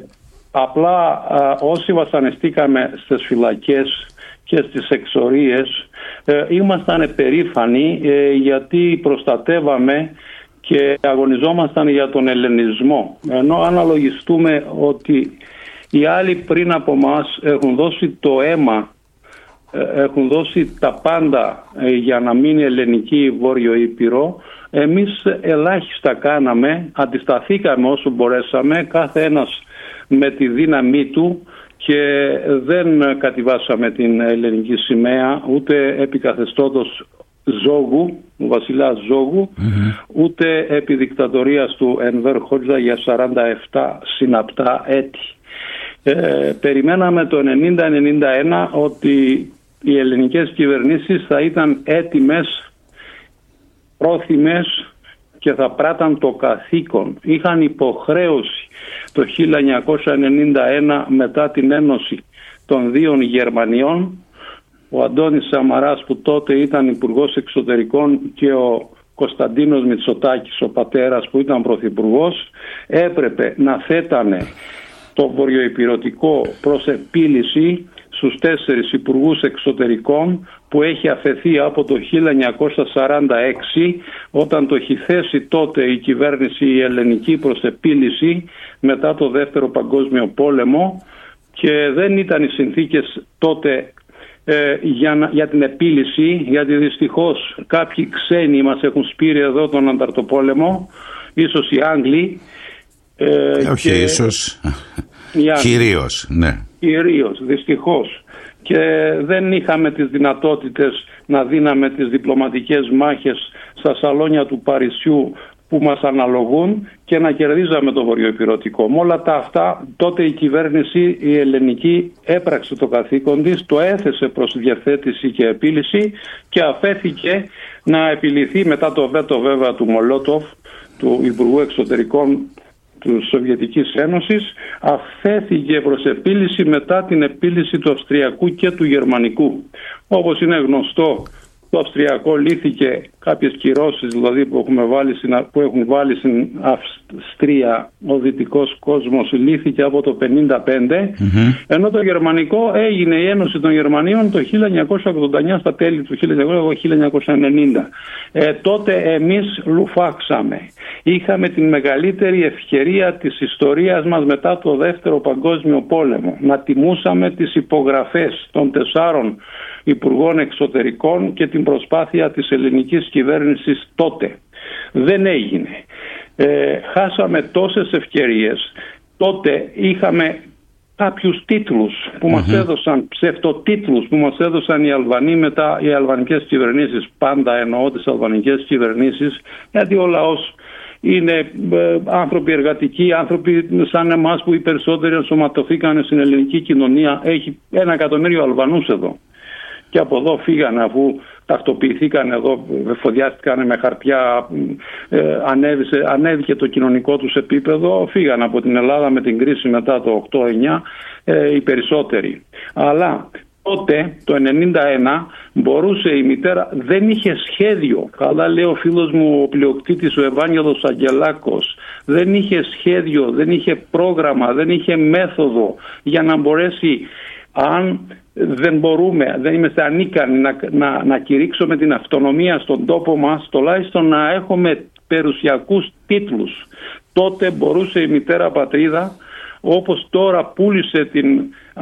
απλά α, όσοι βασανιστήκαμε στις φυλακές και στις εξορίες Ε, ήμασταν περήφανοι ε, γιατί προστατεύαμε και αγωνιζόμασταν για τον ελληνισμό. Ενώ αναλογιστούμε ότι οι άλλοι πριν από μας έχουν δώσει το αίμα, έχουν δώσει τα πάντα για να μείνει ελληνική η Βόρειο Ήπειρο, εμείς ελάχιστα κάναμε, αντισταθήκαμε όσο μπορέσαμε, κάθε ένας με τη δύναμή του, και δεν κατηβάσαμε την ελληνική σημαία ούτε επί καθεστώτος Ζόγου, ο βασιλιάς Ζόγου, mm-hmm. ούτε επί δικτατορίας του Ενβέρ Χότζα για σαράντα επτά συναπτά έτη. Ε, περιμέναμε το ενενήντα ενενήντα ένα ότι οι ελληνικές κυβερνήσεις θα ήταν έτοιμες, πρόθυμες και θα πράτταν το καθήκον. Είχαν υποχρέωση το χίλια εννιακόσια ενενήντα ένα, μετά την ένωση των δύο Γερμανιών, ο Αντώνης Σαμαράς που τότε ήταν Υπουργός Εξωτερικών και ο Κωνσταντίνος Μητσοτάκης, ο πατέρας, που ήταν Πρωθυπουργός, έπρεπε να θέτανε το βορειοϊπειρωτικό προς επίλυση στους τέσσερις υπουργούς εξωτερικών που έχει αφαιθεί από το χίλια εννιακόσια σαράντα έξι, όταν το έχει θέσει τότε η κυβέρνηση η ελληνική προς επίλυση μετά το Δεύτερο Παγκόσμιο Πόλεμο, και δεν ήταν οι συνθήκες τότε ε, για, να, για την επίλυση, γιατί δυστυχώς κάποιοι ξένοι μας έχουν σπείρει εδώ τον Ανταρτοπόλεμο, ίσως οι Άγγλοι. Ε, Όχι, και... ίσως... Κυρίως, ναι. Κυρίως, δυστυχώς. Και δεν είχαμε τις δυνατότητες να δίναμε τις διπλωματικές μάχες στα σαλόνια του Παρισιού που μας αναλογούν και να κερδίζαμε το βορειοϊπειρωτικό. Με όλα τα αυτά, τότε η κυβέρνηση η ελληνική έπραξε το καθήκον της, το έθεσε προς διευθέτηση και επίλυση και αφέθηκε να επιλυθεί μετά το βέτο βέβαια του Μολότοφ, του Υπουργού Εξωτερικών της Σοβιετικής Ένωσης, αφέθηκε προς επίλυση μετά την επίλυση του Αυστριακού και του Γερμανικού. Όπως είναι γνωστό, το Αυστριακό λύθηκε, κάποιες κυρώσεις δηλαδή που, έχουμε βάλει, που έχουν βάλει στην Αυστρία ο δυτικός κόσμος, λύθηκε από το πενήντα πέντε, mm-hmm. ενώ το Γερμανικό έγινε η Ένωση των Γερμανίων το χίλια εννιακόσια ογδόντα εννιά, στα τέλη του χίλια εννιακόσια ενενήντα. Ε, τότε εμείς λουφάξαμε. Είχαμε την μεγαλύτερη ευκαιρία της ιστορίας μας μετά το Δεύτερο Παγκόσμιο Πόλεμο. Να τιμούσαμε τις υπογραφές των τεσσάρων Υπουργών Εξωτερικών και την προσπάθεια της ελληνικής κυβέρνησης τότε. Δεν έγινε. Ε, χάσαμε τόσες ευκαιρίες. Τότε είχαμε κάποιους τίτλους που mm-hmm. μας έδωσαν, ψευτοτίτλους που μας έδωσαν οι Αλβανοί μετά, οι αλβανικές κυβερνήσεις. Πάντα εννοώ τις αλβανικές κυβερνήσεις, γιατί ο λαός είναι ε, άνθρωποι εργατικοί, άνθρωποι σαν εμάς που οι περισσότεροι ενσωματωθήκαν στην ελληνική κοινωνία. Έχει ένα εκατομμύριο Αλβανούς εδώ. Και από εδώ φύγανε, αφού τακτοποιηθήκαν εδώ, φοδιάστηκαν με χαρτιά, ε, ανέβησε, ανέβηκε το κοινωνικό τους επίπεδο, φύγαν από την Ελλάδα με την κρίση μετά το οκτώ εννιά ε, οι περισσότεροι. Αλλά τότε το ενενήντα ένα μπορούσε η μητέρα, δεν είχε σχέδιο. Καλά λέει ο φίλος μου ο πλειοκτήτης ο Ευάγγελος Αγγελάκος, δεν είχε σχέδιο, δεν είχε πρόγραμμα, δεν είχε μέθοδο για να μπορέσει, αν δεν μπορούμε, δεν είμαστε ανίκανοι να, να, να κηρύξουμε την αυτονομία στον τόπο μας, τουλάχιστον να έχουμε περιουσιακούς τίτλους. Τότε μπορούσε η μητέρα πατρίδα, όπως τώρα πούλησε την,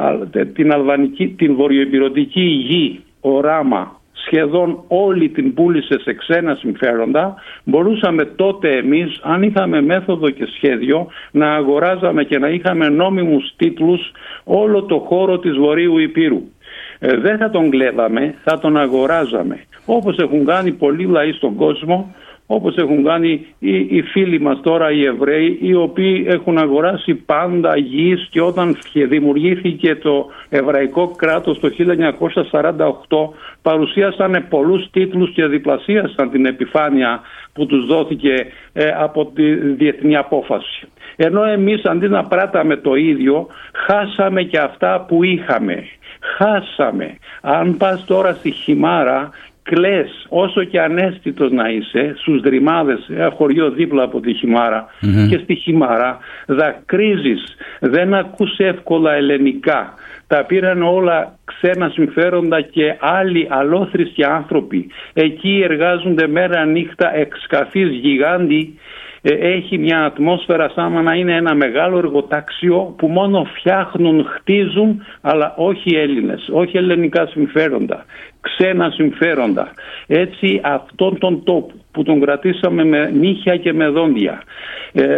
την, αλβανική, την βορειοϊπειρωτική γη, οράμα, σχεδόν όλη την πούλησε σε ξένα συμφέροντα, μπορούσαμε τότε εμείς, αν είχαμε μέθοδο και σχέδιο, να αγοράζαμε και να είχαμε νόμιμους τίτλους όλο το χώρο της Βορείου Ηπείρου. Ε, δεν θα τον κλέβαμε, θα τον αγοράζαμε. Όπως έχουν κάνει πολλοί λαοί στον κόσμο, όπως έχουν κάνει οι, οι φίλοι μας τώρα οι Εβραίοι, οι οποίοι έχουν αγοράσει πάντα γης, και όταν δημιουργήθηκε το εβραϊκό κράτος το χίλια εννιακόσια σαράντα οκτώ παρουσίασαν πολλούς τίτλους και διπλασίασαν την επιφάνεια που τους δόθηκε ε, από τη διεθνή απόφαση. Ενώ εμείς αντί να πράταμε το ίδιο, χάσαμε και αυτά που είχαμε. Χάσαμε. Αν πας τώρα στη Χιμάρα, κλαις, όσο και ανέστητος να είσαι, στους Δρυμάδες, ένα χωριό δίπλα από τη Χιμάρα, mm-hmm. και στη Χιμάρα δακρύζεις, δεν ακούς εύκολα ελληνικά. Τα πήραν όλα ξένα συμφέροντα και άλλοι αλόθρησκοι άνθρωποι. Εκεί εργάζονται μέρα νύχτα εξκαφής γιγάντη. Έχει μια ατμόσφαιρα σαν να είναι ένα μεγάλο εργοτάξιο που μόνο φτιάχνουν, χτίζουν, αλλά όχι Έλληνες, όχι ελληνικά συμφέροντα, ξένα συμφέροντα. Έτσι αυτόν τον τόπο που τον κρατήσαμε με νύχια και με δόντια, ε,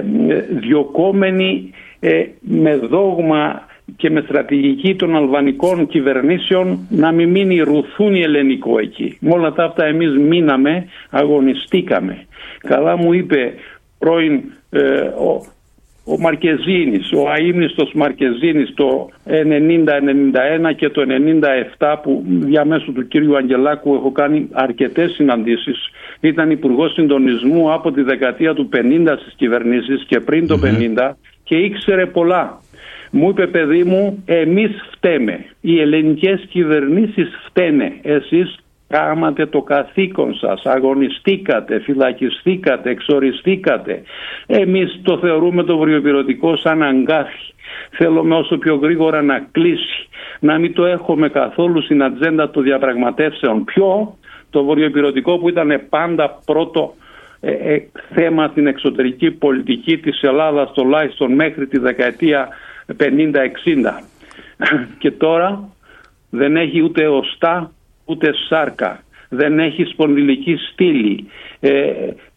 διωκόμενοι ε, με δόγμα και με στρατηγική των αλβανικών κυβερνήσεων να μην μείνει ρουθούνι ελληνικό εκεί. Με όλα τα αυτά εμείς μείναμε, αγωνιστήκαμε. Καλά μου είπε πρώην ε, ο, ο Μαρκεζίνης, ο αείμνηστος Μαρκεζίνης το ενενήντα ενενήντα ένα και το ενενήντα επτά, που διαμέσου του κύριου Αγγελάκου έχω κάνει αρκετές συναντήσεις. Ήταν υπουργός συντονισμού από τη δεκαετία του πενήντα στις κυβερνήσεις και πριν το mm-hmm. πενήντα και ήξερε πολλά. Μου είπε, παιδί μου, εμείς φταίμε, οι ελληνικές κυβερνήσεις φταίνε, εσείς κάματε το καθήκον σας, αγωνιστήκατε, φυλακιστήκατε, εξοριστήκατε. Εμείς το θεωρούμε το βορειοηπειρωτικό σαν αγκάθι. Θέλουμε όσο πιο γρήγορα να κλείσει, να μην το έχουμε καθόλου στην ατζέντα των διαπραγματεύσεων. Ποιο? Το βορειοηπειρωτικό που ήταν πάντα πρώτο ε, ε, θέμα στην εξωτερική πολιτική της Ελλάδας, τουλάχιστον μέχρι τη δεκαετία πενήντα εξήντα. Και τώρα δεν έχει ούτε οστά ούτε σάρκα, δεν έχει σπονδυλική στήλη. Ε,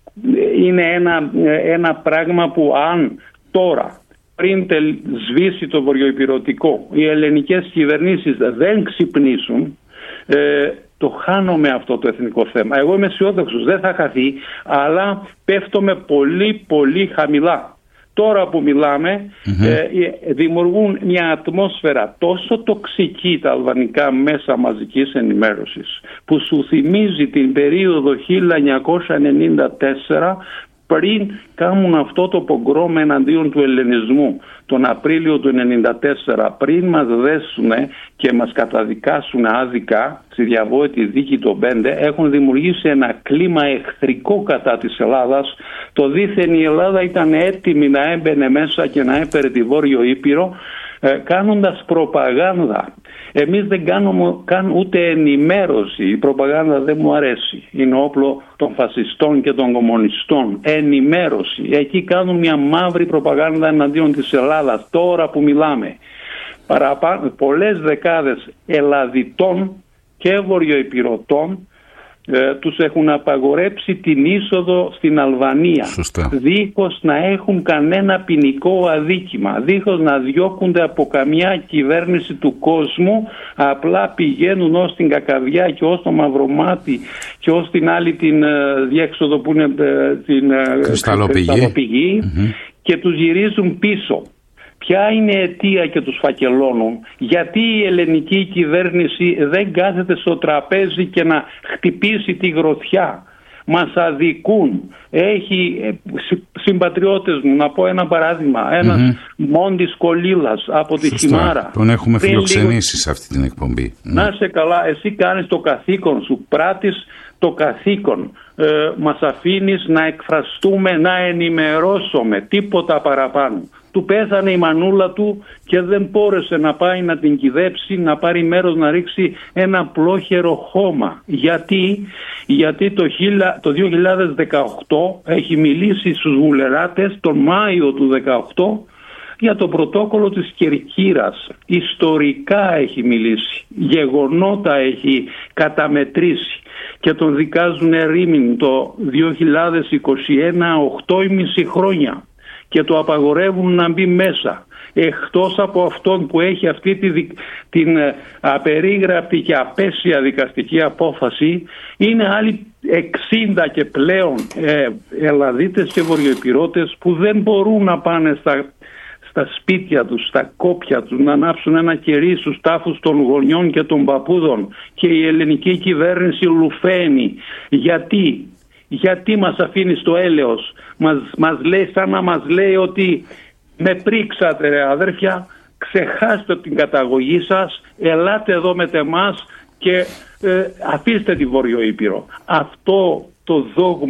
είναι ένα, ένα πράγμα που αν τώρα, πριν τελ, σβήσει το βορειοηπειρωτικό, οι ελληνικές κυβερνήσεις δεν ξυπνήσουν, ε, το χάνομαι αυτό το εθνικό θέμα. Εγώ είμαι αισιόδοξος, δεν θα χαθεί, αλλά πέφτομαι πολύ πολύ χαμηλά. Τώρα που μιλάμε, mm-hmm. ε, δημιουργούν μια ατμόσφαιρα τόσο τοξική τα αλβανικά μέσα μαζικής ενημέρωσης, που σου θυμίζει την περίοδο χίλια εννιακόσια ενενήντα τέσσερα, πριν κάνουν αυτό το πογκρόμ εναντίον του ελληνισμού τον Απρίλιο του ενενήντα τέσσερα, πριν μας δέσουν και μας καταδικάσουν άδικα στη διαβόητη δίκη των πέντε, έχουν δημιουργήσει ένα κλίμα εχθρικό κατά της Ελλάδας. Το δήθεν η Ελλάδα ήταν έτοιμη να έμπαινε μέσα και να έπαιρε τη Βόρειο Ήπειρο, ε, κάνοντας προπαγάνδα. Εμείς δεν κάνουμε καν ούτε ενημέρωση. Η προπαγάνδα δεν μου αρέσει. Είναι όπλο των φασιστών και των κομμουνιστών. Ενημέρωση. Εκεί κάνουν μια μαύρη προπαγάνδα εναντίον της Ελλάδας. Τώρα που μιλάμε, παραπάνω, πολλές δεκάδες Ελλαδιτών και βορειοηπειρωτών ε, τους έχουν απαγορέψει την είσοδο στην Αλβανία. Σωστά. Δίχως να έχουν κανένα ποινικό αδίκημα, δίχως να διώκονται από καμιά κυβέρνηση του κόσμου, απλά πηγαίνουν ως την Κακαβιά και ως το Μαυρομάτι και ως την άλλη την ε, διέξοδο που είναι ε, την ε, Κρυσταλλοπηγή mm-hmm. και τους γυρίζουν πίσω. Ποια είναι η αιτία και τους φακελώνουν? Γιατί η ελληνική κυβέρνηση δεν κάθεται στο τραπέζι και να χτυπήσει τη γροθιά? Μας αδικούν. Έχει συμπατριώτες μου, να πω ένα παράδειγμα, ένας mm-hmm. Μόντις Κολίλας από τη Χιμάρα. Τον έχουμε φιλοξενήσει σε αυτή την εκπομπή. Να σε καλά, εσύ κάνεις το καθήκον σου, πράττεις το καθήκον. Ε, μας αφήνεις να εκφραστούμε, να ενημερώσουμε, τίποτα παραπάνω. Του πέθανε η μανούλα του και δεν μπόρεσε να πάει να την κυδέψει, να πάρει μέρος να ρίξει ένα πλόχερο χώμα. Γιατί, Γιατί το, το δύο χιλιάδες δεκαοκτώ έχει μιλήσει στους βουλεράτες τον Μάιο του δύο χιλιάδες δεκαοκτώ για το πρωτόκολλο της Κερκύρας. Ιστορικά έχει μιλήσει, γεγονότα έχει καταμετρήσει και τον δικάζουν ερήμην το δύο χιλιάδες είκοσι ένα, οκτώ και μισό χρόνια. Και το απαγορεύουν να μπει μέσα. Εκτός από αυτόν που έχει αυτή τη, την απερίγραπτη και απέσια δικαστική απόφαση, είναι άλλοι εξήντα και πλέον ε, Ελλαδίτες και Βορειοηπειρώτες που δεν μπορούν να πάνε στα, στα σπίτια τους, στα κόπια τους, να ανάψουν ένα κερί στους τάφους των γονιών και των παππούδων, και η ελληνική κυβέρνηση λουφαίνει. Γιατί? Γιατί μας αφήνει στο έλεος? Μας, μας λέει, σαν να μας λέει ότι με πρίξατε ρε αδέρφια, ξεχάστε την καταγωγή σας, ελάτε εδώ με εμάς και ε, αφήστε τη Βόρειο Ήπειρο. Αυτό το δόγμα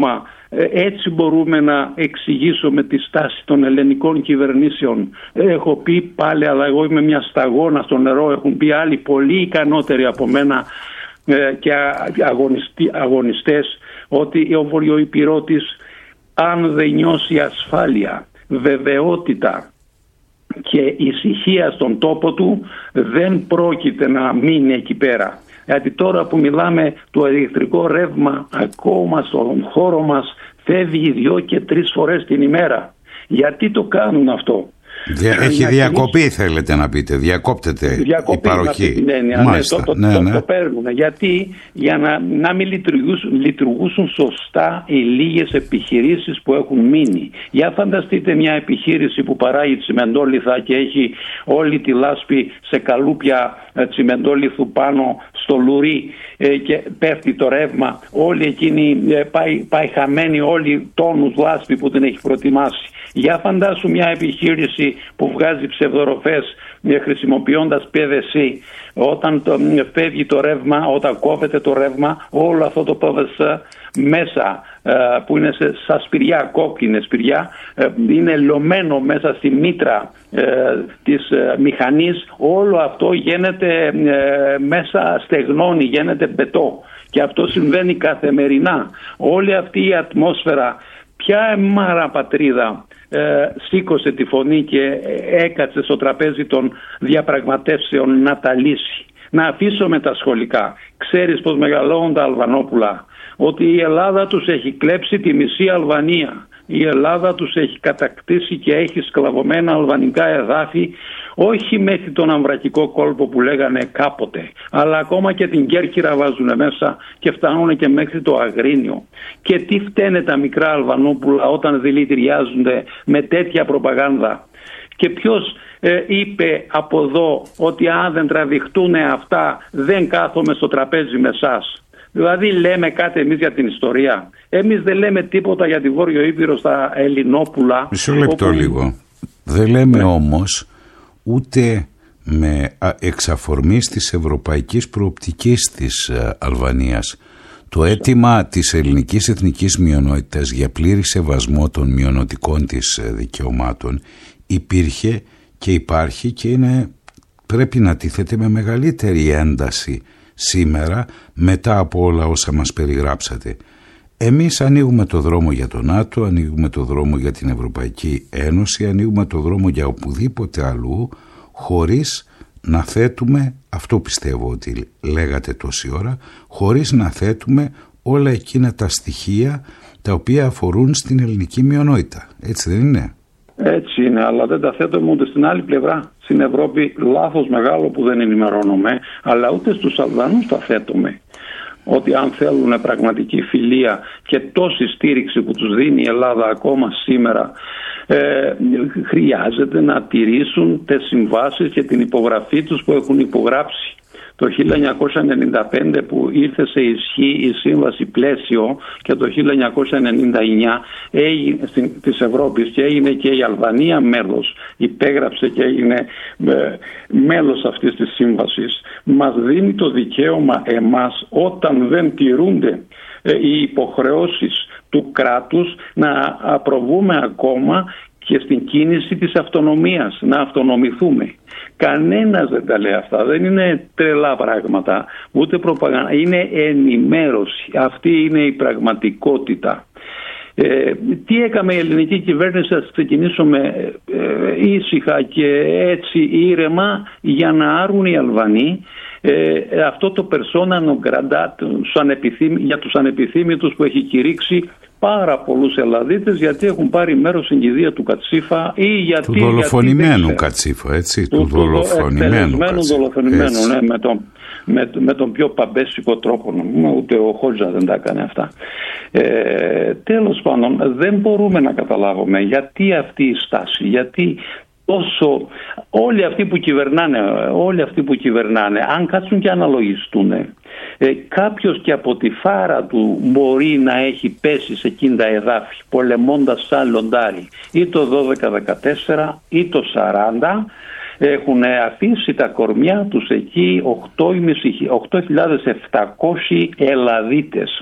Έτσι μπορούμε να εξηγήσουμε τη στάση των ελληνικών κυβερνήσεων. Έχω πει πάλι, αλλά εγώ είμαι μια σταγόνα στο νερό, έχουν πει άλλοι πολύ ικανότεροι από μένα και αγωνιστές, ότι ο Βορειοϊπηρώτης, αν δεν νιώσει ασφάλεια, βεβαιότητα και ησυχία στον τόπο του, δεν πρόκειται να μείνει εκεί πέρα. Γιατί τώρα που μιλάμε, το ηλεκτρικό ρεύμα ακόμα στον χώρο μας φεύγει δυο και τρεις φορές την ημέρα. Γιατί το κάνουν αυτό? Έχει διακοπή, κλείσει... θέλετε να πείτε, διακόπτεται διακοπή, η παροχή. Ναι, ναι, Μάλιστα, ναι, το, ναι, το, ναι. το, το παίρνουν. Γιατί? Για να, να μην λειτουργούσουν, λειτουργούσουν σωστά οι λίγες επιχειρήσεις που έχουν μείνει. Για φανταστείτε μια επιχείρηση που παράγει τσιμεντόλιθα και έχει όλη τη λάσπη σε καλούπια τσιμεντόλιθου πάνω στο λουρί ε, και πέφτει το ρεύμα. Όλη εκείνη ε, πάει, πάει χαμένη όλη τόνους λάσπη που την έχει προετοιμάσει. Για φαντάσου μια επιχείρηση που βγάζει ψευδοροφές χρησιμοποιώντας πι βι σι, όταν το, φεύγει το ρεύμα, όταν κόβεται το ρεύμα, όλο αυτό το πι βι σι μέσα που είναι σε, σαν σπηριά, κόκκινη σπηριά, είναι λωμένο μέσα στη μήτρα ε, της ε, μηχανής, όλο αυτό γίνεται ε, μέσα, στεγνώνει, γίνεται μπετό, και αυτό συμβαίνει καθημερινά. Όλη αυτή η ατμόσφαιρα, ποια εμάρα πατρίδα ε, σήκωσε τη φωνή και έκατσε στο τραπέζι των διαπραγματεύσεων να τα λύσει? Να αφήσω με τα σχολικά. Ξέρεις πως μεγαλώνουν τα Αλβανόπουλα? Ότι η Ελλάδα τους έχει κλέψει τη μισή Αλβανία. Η Ελλάδα τους έχει κατακτήσει και έχει σκλαβωμένα αλβανικά εδάφη, όχι μέχρι τον αμβρακικό κόλπο που λέγανε κάποτε, αλλά ακόμα και την Κέρκυρα βάζουν μέσα και φτάνουν και μέχρι το Αγρίνιο. Και τι φταίνε τα μικρά Αλβανόπουλα όταν δηλητηριάζονται με τέτοια προπαγάνδα? Και ποιος ε, είπε από εδώ ότι αν δεν τραβηχτούν αυτά δεν κάθομαι στο τραπέζι με εσάς? Δηλαδή λέμε κάτι εμείς για την ιστορία? Εμείς δεν λέμε τίποτα για τη Βόρειο Ήπειρο στα Ελληνόπουλα. Μισό λεπτό όπου... λίγο. Δεν λέμε ναι. όμως ούτε με εξαφορμής της ευρωπαϊκής προοπτικής της Αλβανίας. Το αίτημα της ελληνικής εθνικής μειονότητας για πλήρη σεβασμό των μειονοτικών της δικαιωμάτων υπήρχε και υπάρχει και είναι, πρέπει να τίθεται με μεγαλύτερη ένταση σήμερα μετά από όλα όσα μας περιγράψατε. Εμείς ανοίγουμε το δρόμο για το ΝΑΤΟ, ανοίγουμε το δρόμο για την Ευρωπαϊκή Ένωση, ανοίγουμε το δρόμο για οπουδήποτε αλλού, χωρίς να θέτουμε, αυτό πιστεύω ότι λέγατε τόση ώρα, χωρίς να θέτουμε όλα εκείνα τα στοιχεία τα οποία αφορούν στην ελληνική μειονότητα. Έτσι δεν είναι? Έτσι είναι, αλλά δεν τα θέτουμε ούτε στην άλλη πλευρά. Στην Ευρώπη λάθος μεγάλο που δεν ενημερώνουμε, αλλά ούτε στους Αλβανούς τα θέτουμε. Ότι αν θέλουν πραγματική φιλία και τόση στήριξη που τους δίνει η Ελλάδα ακόμα σήμερα, ε, χρειάζεται να τηρήσουν τις συμβάσεις και την υπογραφή τους που έχουν υπογράψει. Το χίλια εννιακόσια ενενήντα πέντε που ήρθε σε ισχύ η σύμβαση πλαίσιο και το χίλια εννιακόσια ενενήντα εννιά έγινε, στην, της Ευρώπης, και έγινε και η Αλβανία μέλος, υπέγραψε και έγινε ε, μέλος αυτής της σύμβασης. Μας δίνει το δικαίωμα εμάς, όταν δεν τηρούνται ε, οι υποχρεώσεις του κράτους, να προβούμε ακόμα και στην κίνηση της αυτονομίας, να αυτονομηθούμε. Κανένας δεν τα λέει αυτά, δεν είναι τρελά πράγματα, ούτε προπαγάνδα, είναι ενημέρωση. Αυτή είναι η πραγματικότητα. Ε, τι έκαμε η ελληνική κυβέρνηση? Ας ξεκινήσουμε ε, ήσυχα και έτσι ήρεμα, για να άρουν οι Αλβανοί ε, αυτό το persona non grata για τους ανεπιθύμητους που έχει κηρύξει πάρα πολλούς Ελλαδίτες, γιατί έχουν πάρει μέρος στην κηδεία του Κατσίφα ή γιατί... Του δολοφονημένου Κατσίφα, έτσι, του, του δολοφονημένου δολοφονημένου, ναι, με τον, με, με τον πιο παμπέσικο τρόπο, ούτε ο Χότζα δεν τα έκανε αυτά. Ε, τέλος πάντων, δεν μπορούμε να καταλάβουμε γιατί αυτή η στάση, γιατί τόσο όλοι αυτοί που κυβερνάνε, όλοι αυτοί που κυβερνάνε, αν κάτσουν και αναλογιστούν, ε, κάποιος και από τη φάρα του μπορεί να έχει πέσει σε εκείνα τα εδάφη πολεμώντας σαν λοντάρι, ή το δώδεκα δεκατέσσερα ή το σαράντα, έχουν αφήσει τα κορμιά τους εκεί οκτώ χιλιάδες επτακόσιοι Ελλαδίτες,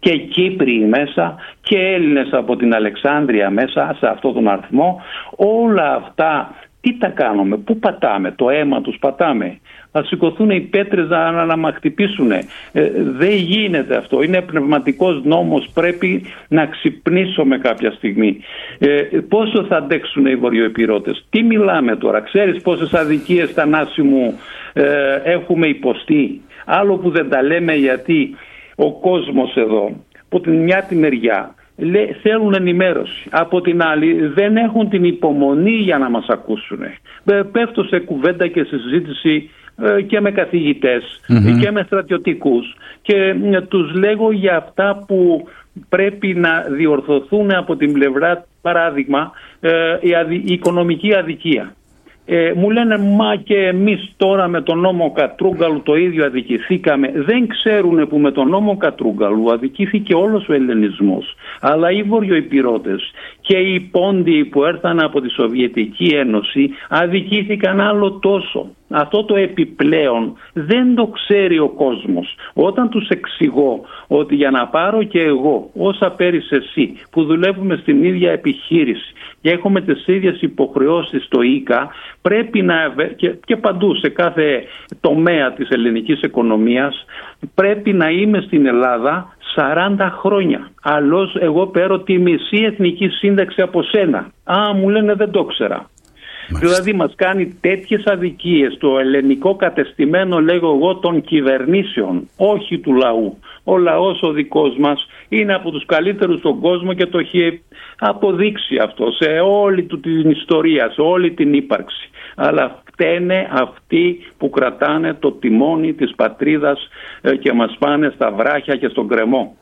και Κύπριοι μέσα και Έλληνες από την Αλεξάνδρεια μέσα σε αυτόν τον αριθμό. Όλα αυτά τι τα κάνουμε, πού πατάμε, το αίμα τους πατάμε. Θα σηκωθούν οι πέτρες να, να μας χτυπήσουν. Ε, δεν γίνεται αυτό. Είναι πνευματικός νόμος. Πρέπει να ξυπνήσουμε κάποια στιγμή. Ε, πόσο θα αντέξουν οι βορειοεπιρώτες. Τι μιλάμε τώρα. Ξέρεις πόσες αδικίες θανάσιμου ε, έχουμε υποστεί. Άλλο που δεν τα λέμε, γιατί ο κόσμος εδώ από την μια τη μεριά θέλουν ενημέρωση. Από την άλλη δεν έχουν την υπομονή για να μας ακούσουν. Πέφτω σε κουβέντα και σε συζήτηση και με καθηγητές mm-hmm. και με στρατιωτικούς και τους λέγω για αυτά που πρέπει να διορθωθούν από την πλευρά, παράδειγμα, η, αδι, η οικονομική αδικία. Ε, μου λένε μα και εμείς τώρα με τον νόμο Κατρούγκαλου το ίδιο αδικηθήκαμε. Δεν ξέρουν που με τον νόμο Κατρούγκαλου αδικήθηκε όλος ο ελληνισμός. Αλλά οι βορειοϊπηρώτες και οι πόντιοι που έρθαν από τη Σοβιετική Ένωση αδικήθηκαν άλλο τόσο. Αυτό το επιπλέον δεν το ξέρει ο κόσμος. Όταν τους εξηγώ ότι για να πάρω και εγώ όσα παίρνεις εσύ που δουλεύουμε στην ίδια επιχείρηση και έχουμε τις ίδιες υποχρεώσεις στο ΙΚΑ, πρέπει να, και, και παντού σε κάθε τομέα της ελληνικής οικονομίας, πρέπει να είμαι στην Ελλάδα σαράντα χρόνια. Αλλιώς εγώ παίρνω τη μισή εθνική σύνταξη από σένα. Α, μου λένε δεν το ξέρα. Δηλαδή μας κάνει τέτοιες αδικίες το ελληνικό κατεστημένο, λέγω εγώ, των κυβερνήσεων, όχι του λαού. Ο λαός ο δικός μας είναι από τους καλύτερους στον κόσμο και το έχει αποδείξει αυτό σε όλη του την ιστορία, σε όλη την ύπαρξη. Αλλά φταίνε αυτοί που κρατάνε το τιμόνι της πατρίδας και μας πάνε στα βράχια και στον κρεμό.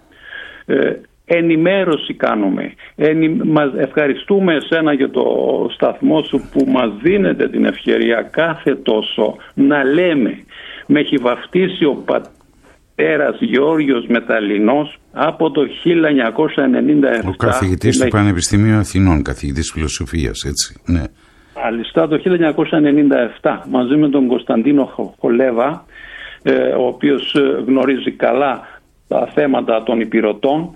Ε, Ενημέρωση κάνουμε. Ενη... Μας ευχαριστούμε εσένα για το σταθμό σου που μας δίνεται την ευκαιρία κάθε τόσο να λέμε. Με έχει βαφτίσει ο πατέρας Γεώργιος Μεταλλινός από το χίλια εννιακόσια ενενήντα επτά. Ο καθηγητής του Πανεπιστημίου Αθηνών, καθηγητής φιλοσοφίας, έτσι. Ναι. Μάλιστα, το χίλια εννιακόσια ενενήντα επτά μαζί με τον Κωνσταντίνο Χολέβα, ο οποίος γνωρίζει καλά τα θέματα των υπηρωτών,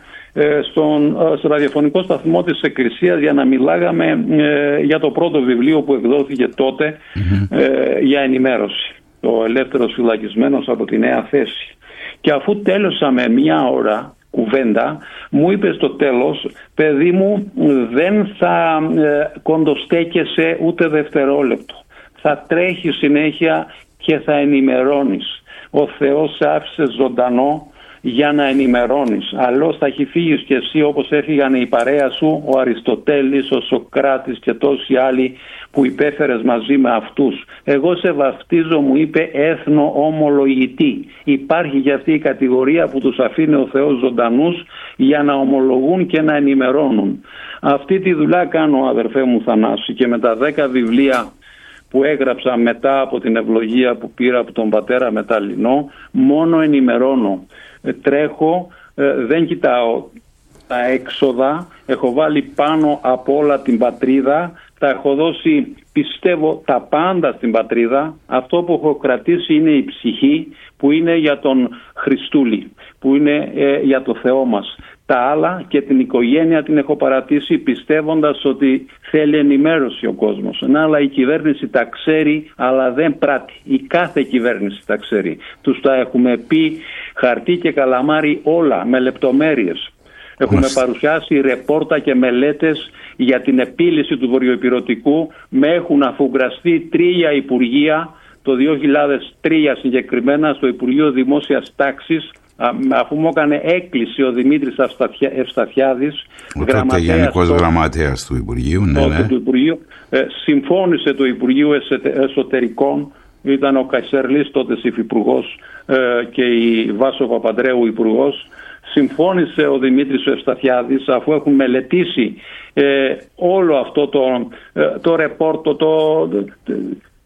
Στον, στο ραδιοφωνικό σταθμό της Εκκλησίας, για να μιλάγαμε ε, για το πρώτο βιβλίο που εκδόθηκε τότε mm-hmm. ε, για ενημέρωση, το Ελεύθερος Φυλακισμένος από τη Νέα Θέση. Και αφού τέλειωσαμε μια ώρα κουβέντα, μου είπε στο τέλος, παιδί μου, δεν θα ε, κοντοστέκεσαι ούτε δευτερόλεπτο, θα τρέχεις συνέχεια και θα ενημερώνεις. Ο Θεός σε άφησε ζωντανό για να ενημερώνεις. Αλλιώς θα έχει φύγεις και εσύ όπως έφυγαν η παρέα σου, ο Αριστοτέλης, ο Σοκράτης και τόσοι άλλοι που υπέφερες μαζί με αυτούς. Εγώ σε βαφτίζω, μου είπε, έθνο ομολογητή. Υπάρχει και αυτή η κατηγορία που τους αφήνει ο Θεός ζωντανούς για να ομολογούν και να ενημερώνουν. Αυτή τη δουλειά κάνω, αδερφέ μου Θανάση, και με τα δέκα βιβλία που έγραψα μετά από την ευλογία που πήρα από τον πατέρα Μεταλλινό, μόνο ενημερώνω. Τρέχω, δεν κοιτάω τα έξοδα, έχω βάλει πάνω από όλα την πατρίδα, τα έχω δώσει, πιστεύω, τα πάντα στην πατρίδα. Αυτό που έχω κρατήσει είναι η ψυχή, που είναι για τον Χριστούλη, που είναι ε, για το Θεό μας. Τα άλλα και την οικογένεια την έχω παρατήσει, πιστεύοντας ότι θέλει ενημέρωση ο κόσμος. Να, αλλά η κυβέρνηση τα ξέρει, αλλά δεν πράττει. Η κάθε κυβέρνηση τα ξέρει. Τους τα έχουμε πει χαρτί και καλαμάρι όλα, με λεπτομέρειες. Έχουμε Μας... παρουσιάσει ρεπόρτα και μελέτες για την επίλυση του βορειοϊπηρωτικού. Με έχουν αφουγκραστεί τρία υπουργεία, το δύο χιλιάδες τρία συγκεκριμένα, στο Υπουργείο Δημόσιας Τάξης, αφού μου έκανε έκκληση ο Δημήτρης Ευσταθιάδης, ο τότε Γενικός το... Γραμματέας του Υπουργείου, ναι, ναι. Του Υπουργείου, ε, συμφώνησε το Υπουργείο Εσωτερικών, ήταν ο Καϊσερλής τότε υφυπουργός ε, και η Βάσο Παπαντρέου υπουργός. Συμφώνησε ο Δημήτρης Ευσταθιάδης, αφού έχουν μελετήσει ε, όλο αυτό το, ε, το ρεπόρτο, το,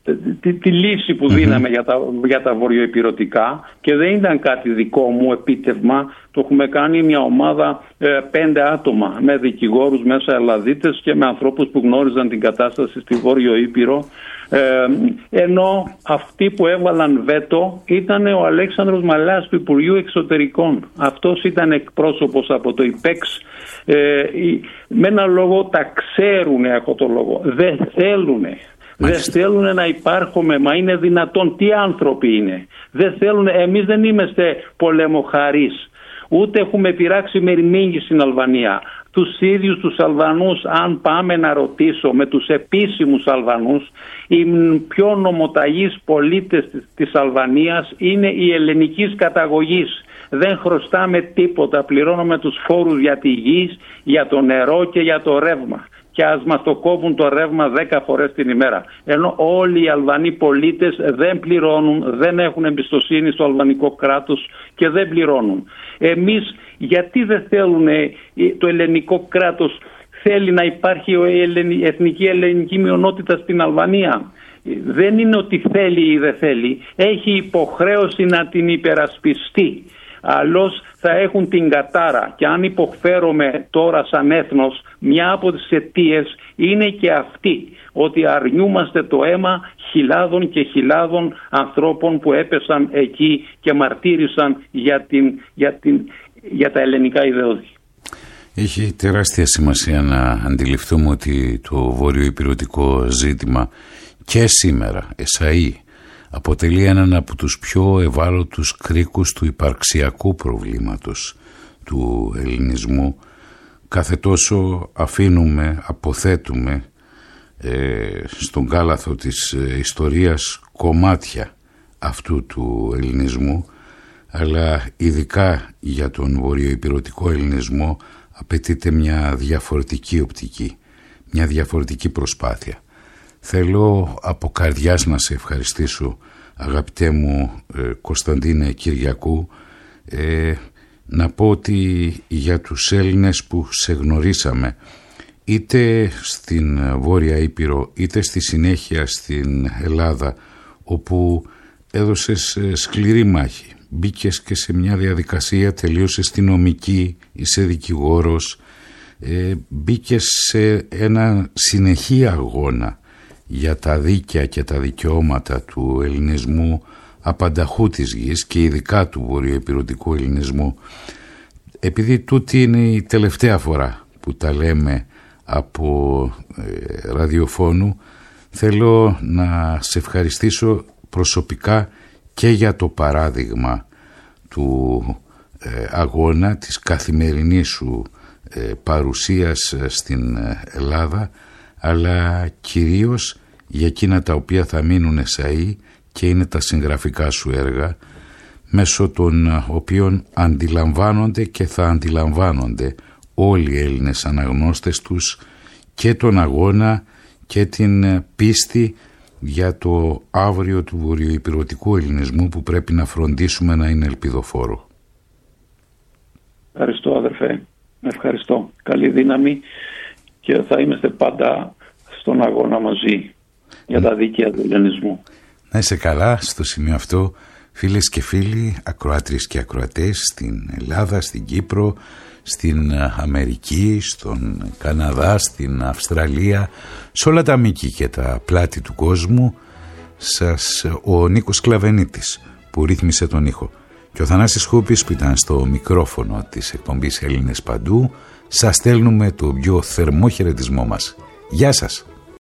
τη, τη λύση που δίναμε mm-hmm. για, τα, για τα βορειοϊπειρωτικά, και δεν ήταν κάτι δικό μου επίτευγμα. Το έχουμε κάνει μια ομάδα ε, πέντε άτομα με δικηγόρους μέσα Ελλαδίτες και με ανθρώπους που γνώριζαν την κατάσταση στη Βόρειο Ήπειρο. Ε, ενώ αυτοί που έβαλαν βέτο ήταν ο Αλέξανδρος Μαλάς του Υπουργείου Εξωτερικών. Αυτός ήταν εκπρόσωπος από το ΙΠΕΞ. Ε, με ένα λόγο τα ξέρουνε αυτό το λόγο. Δεν θέλουνε. Δεν θέλουν να υπάρχουμε, μα είναι δυνατόν? Τι άνθρωποι είναι? Δεν θέλουν. Εμείς δεν είμαστε πολεμοχαρείς. Ούτε έχουμε πειράξει μεριμνήγη στην Αλβανία. Τους ίδιους τους Αλβανούς, αν πάμε να ρωτήσω με τους επίσημους Αλβανούς, οι πιο νομοταγείς πολίτες της Αλβανίας είναι οι ελληνικής καταγωγής. Δεν χρωστάμε τίποτα, πληρώνουμε τους φόρους για τη γη, για το νερό και για το ρεύμα. Και ας μας το κόβουν το ρεύμα δέκα φορές την ημέρα. Ενώ όλοι οι Αλβανοί πολίτες δεν πληρώνουν, δεν έχουν εμπιστοσύνη στο αλβανικό κράτος και δεν πληρώνουν. Εμείς γιατί δεν θέλουν, το ελληνικό κράτος θέλει να υπάρχει η εθνική ελληνική μειονότητα στην Αλβανία? Δεν είναι ότι θέλει ή δεν θέλει, έχει υποχρέωση να την υπερασπιστεί. Αλλιώς θα έχουν την κατάρα. Και αν υποφέρομαι τώρα σαν έθνος, μια από τις αιτίες είναι και αυτή, ότι αρνιούμαστε το αίμα χιλιάδων και χιλιάδων ανθρώπων που έπεσαν εκεί και μαρτύρησαν για, την, για, την, για τα ελληνικά ιδεώδη. Έχει τεράστια σημασία να αντιληφθούμε ότι το βορειοϊπειρωτικό ζήτημα και σήμερα εσαΐ αποτελεί έναν από τους πιο ευάλωτους κρίκους του υπαρξιακού προβλήματος του ελληνισμού. Κάθε τόσο αφήνουμε, αποθέτουμε ε, στον κάλαθο της ε, ιστορίας κομμάτια αυτού του ελληνισμού, αλλά ειδικά για τον βορειοϊπειρωτικό ελληνισμό απαιτείται μια διαφορετική οπτική, μια διαφορετική προσπάθεια. Θέλω από καρδιάς να σε ευχαριστήσω, αγαπητέ μου ε, Κωνσταντίνε Κυριακού, ε, να πω ότι για τους Έλληνες που σε γνωρίσαμε είτε στην Βόρεια Ήπειρο είτε στη συνέχεια στην Ελλάδα, όπου έδωσες σκληρή μάχη, μπήκες και σε μια διαδικασία τελείως αστυνομική, είσαι δικηγόρος, ε, μπήκες σε ένα συνεχή αγώνα για τα δίκαια και τα δικαιώματα του ελληνισμού απανταχού της γης και ειδικά του βορειοϊπειρωτικού ελληνισμού. Επειδή τούτη είναι η τελευταία φορά που τα λέμε από ε, ραδιοφώνου, θέλω να σε ευχαριστήσω προσωπικά και για το παράδειγμα του ε, αγώνα, της καθημερινής σου ε, παρουσίας στην Ελλάδα, αλλά κυρίως για εκείνα τα οποία θα μείνουν εσαΐ και είναι τα συγγραφικά σου έργα, μέσω των οποίων αντιλαμβάνονται και θα αντιλαμβάνονται όλοι οι Έλληνες αναγνώστες τους και τον αγώνα και την πίστη για το αύριο του βορειοϊπειρωτικού ελληνισμού που πρέπει να φροντίσουμε να είναι ελπιδοφόρο. Ευχαριστώ αδερφέ, ευχαριστώ. Καλή δύναμη και θα είμαστε πάντα στον αγώνα μαζί για τα δίκαια του ελληνισμού. Να είσαι καλά στο σημείο αυτό, φίλες και φίλοι, ακροάτριες και ακροατές στην Ελλάδα, στην Κύπρο, στην Αμερική, στον Καναδά, στην Αυστραλία, σε όλα τα μήκη και τα πλάτη του κόσμου. Σας ο Νίκος Κλαβενίτης που ρύθμισε τον ήχο και ο Θανάσης Χούπης που ήταν στο μικρόφωνο της εκπομπής Έλληνες Παντού. Σας στέλνουμε το πιο θερμό χαιρετισμό μας. Γεια σας.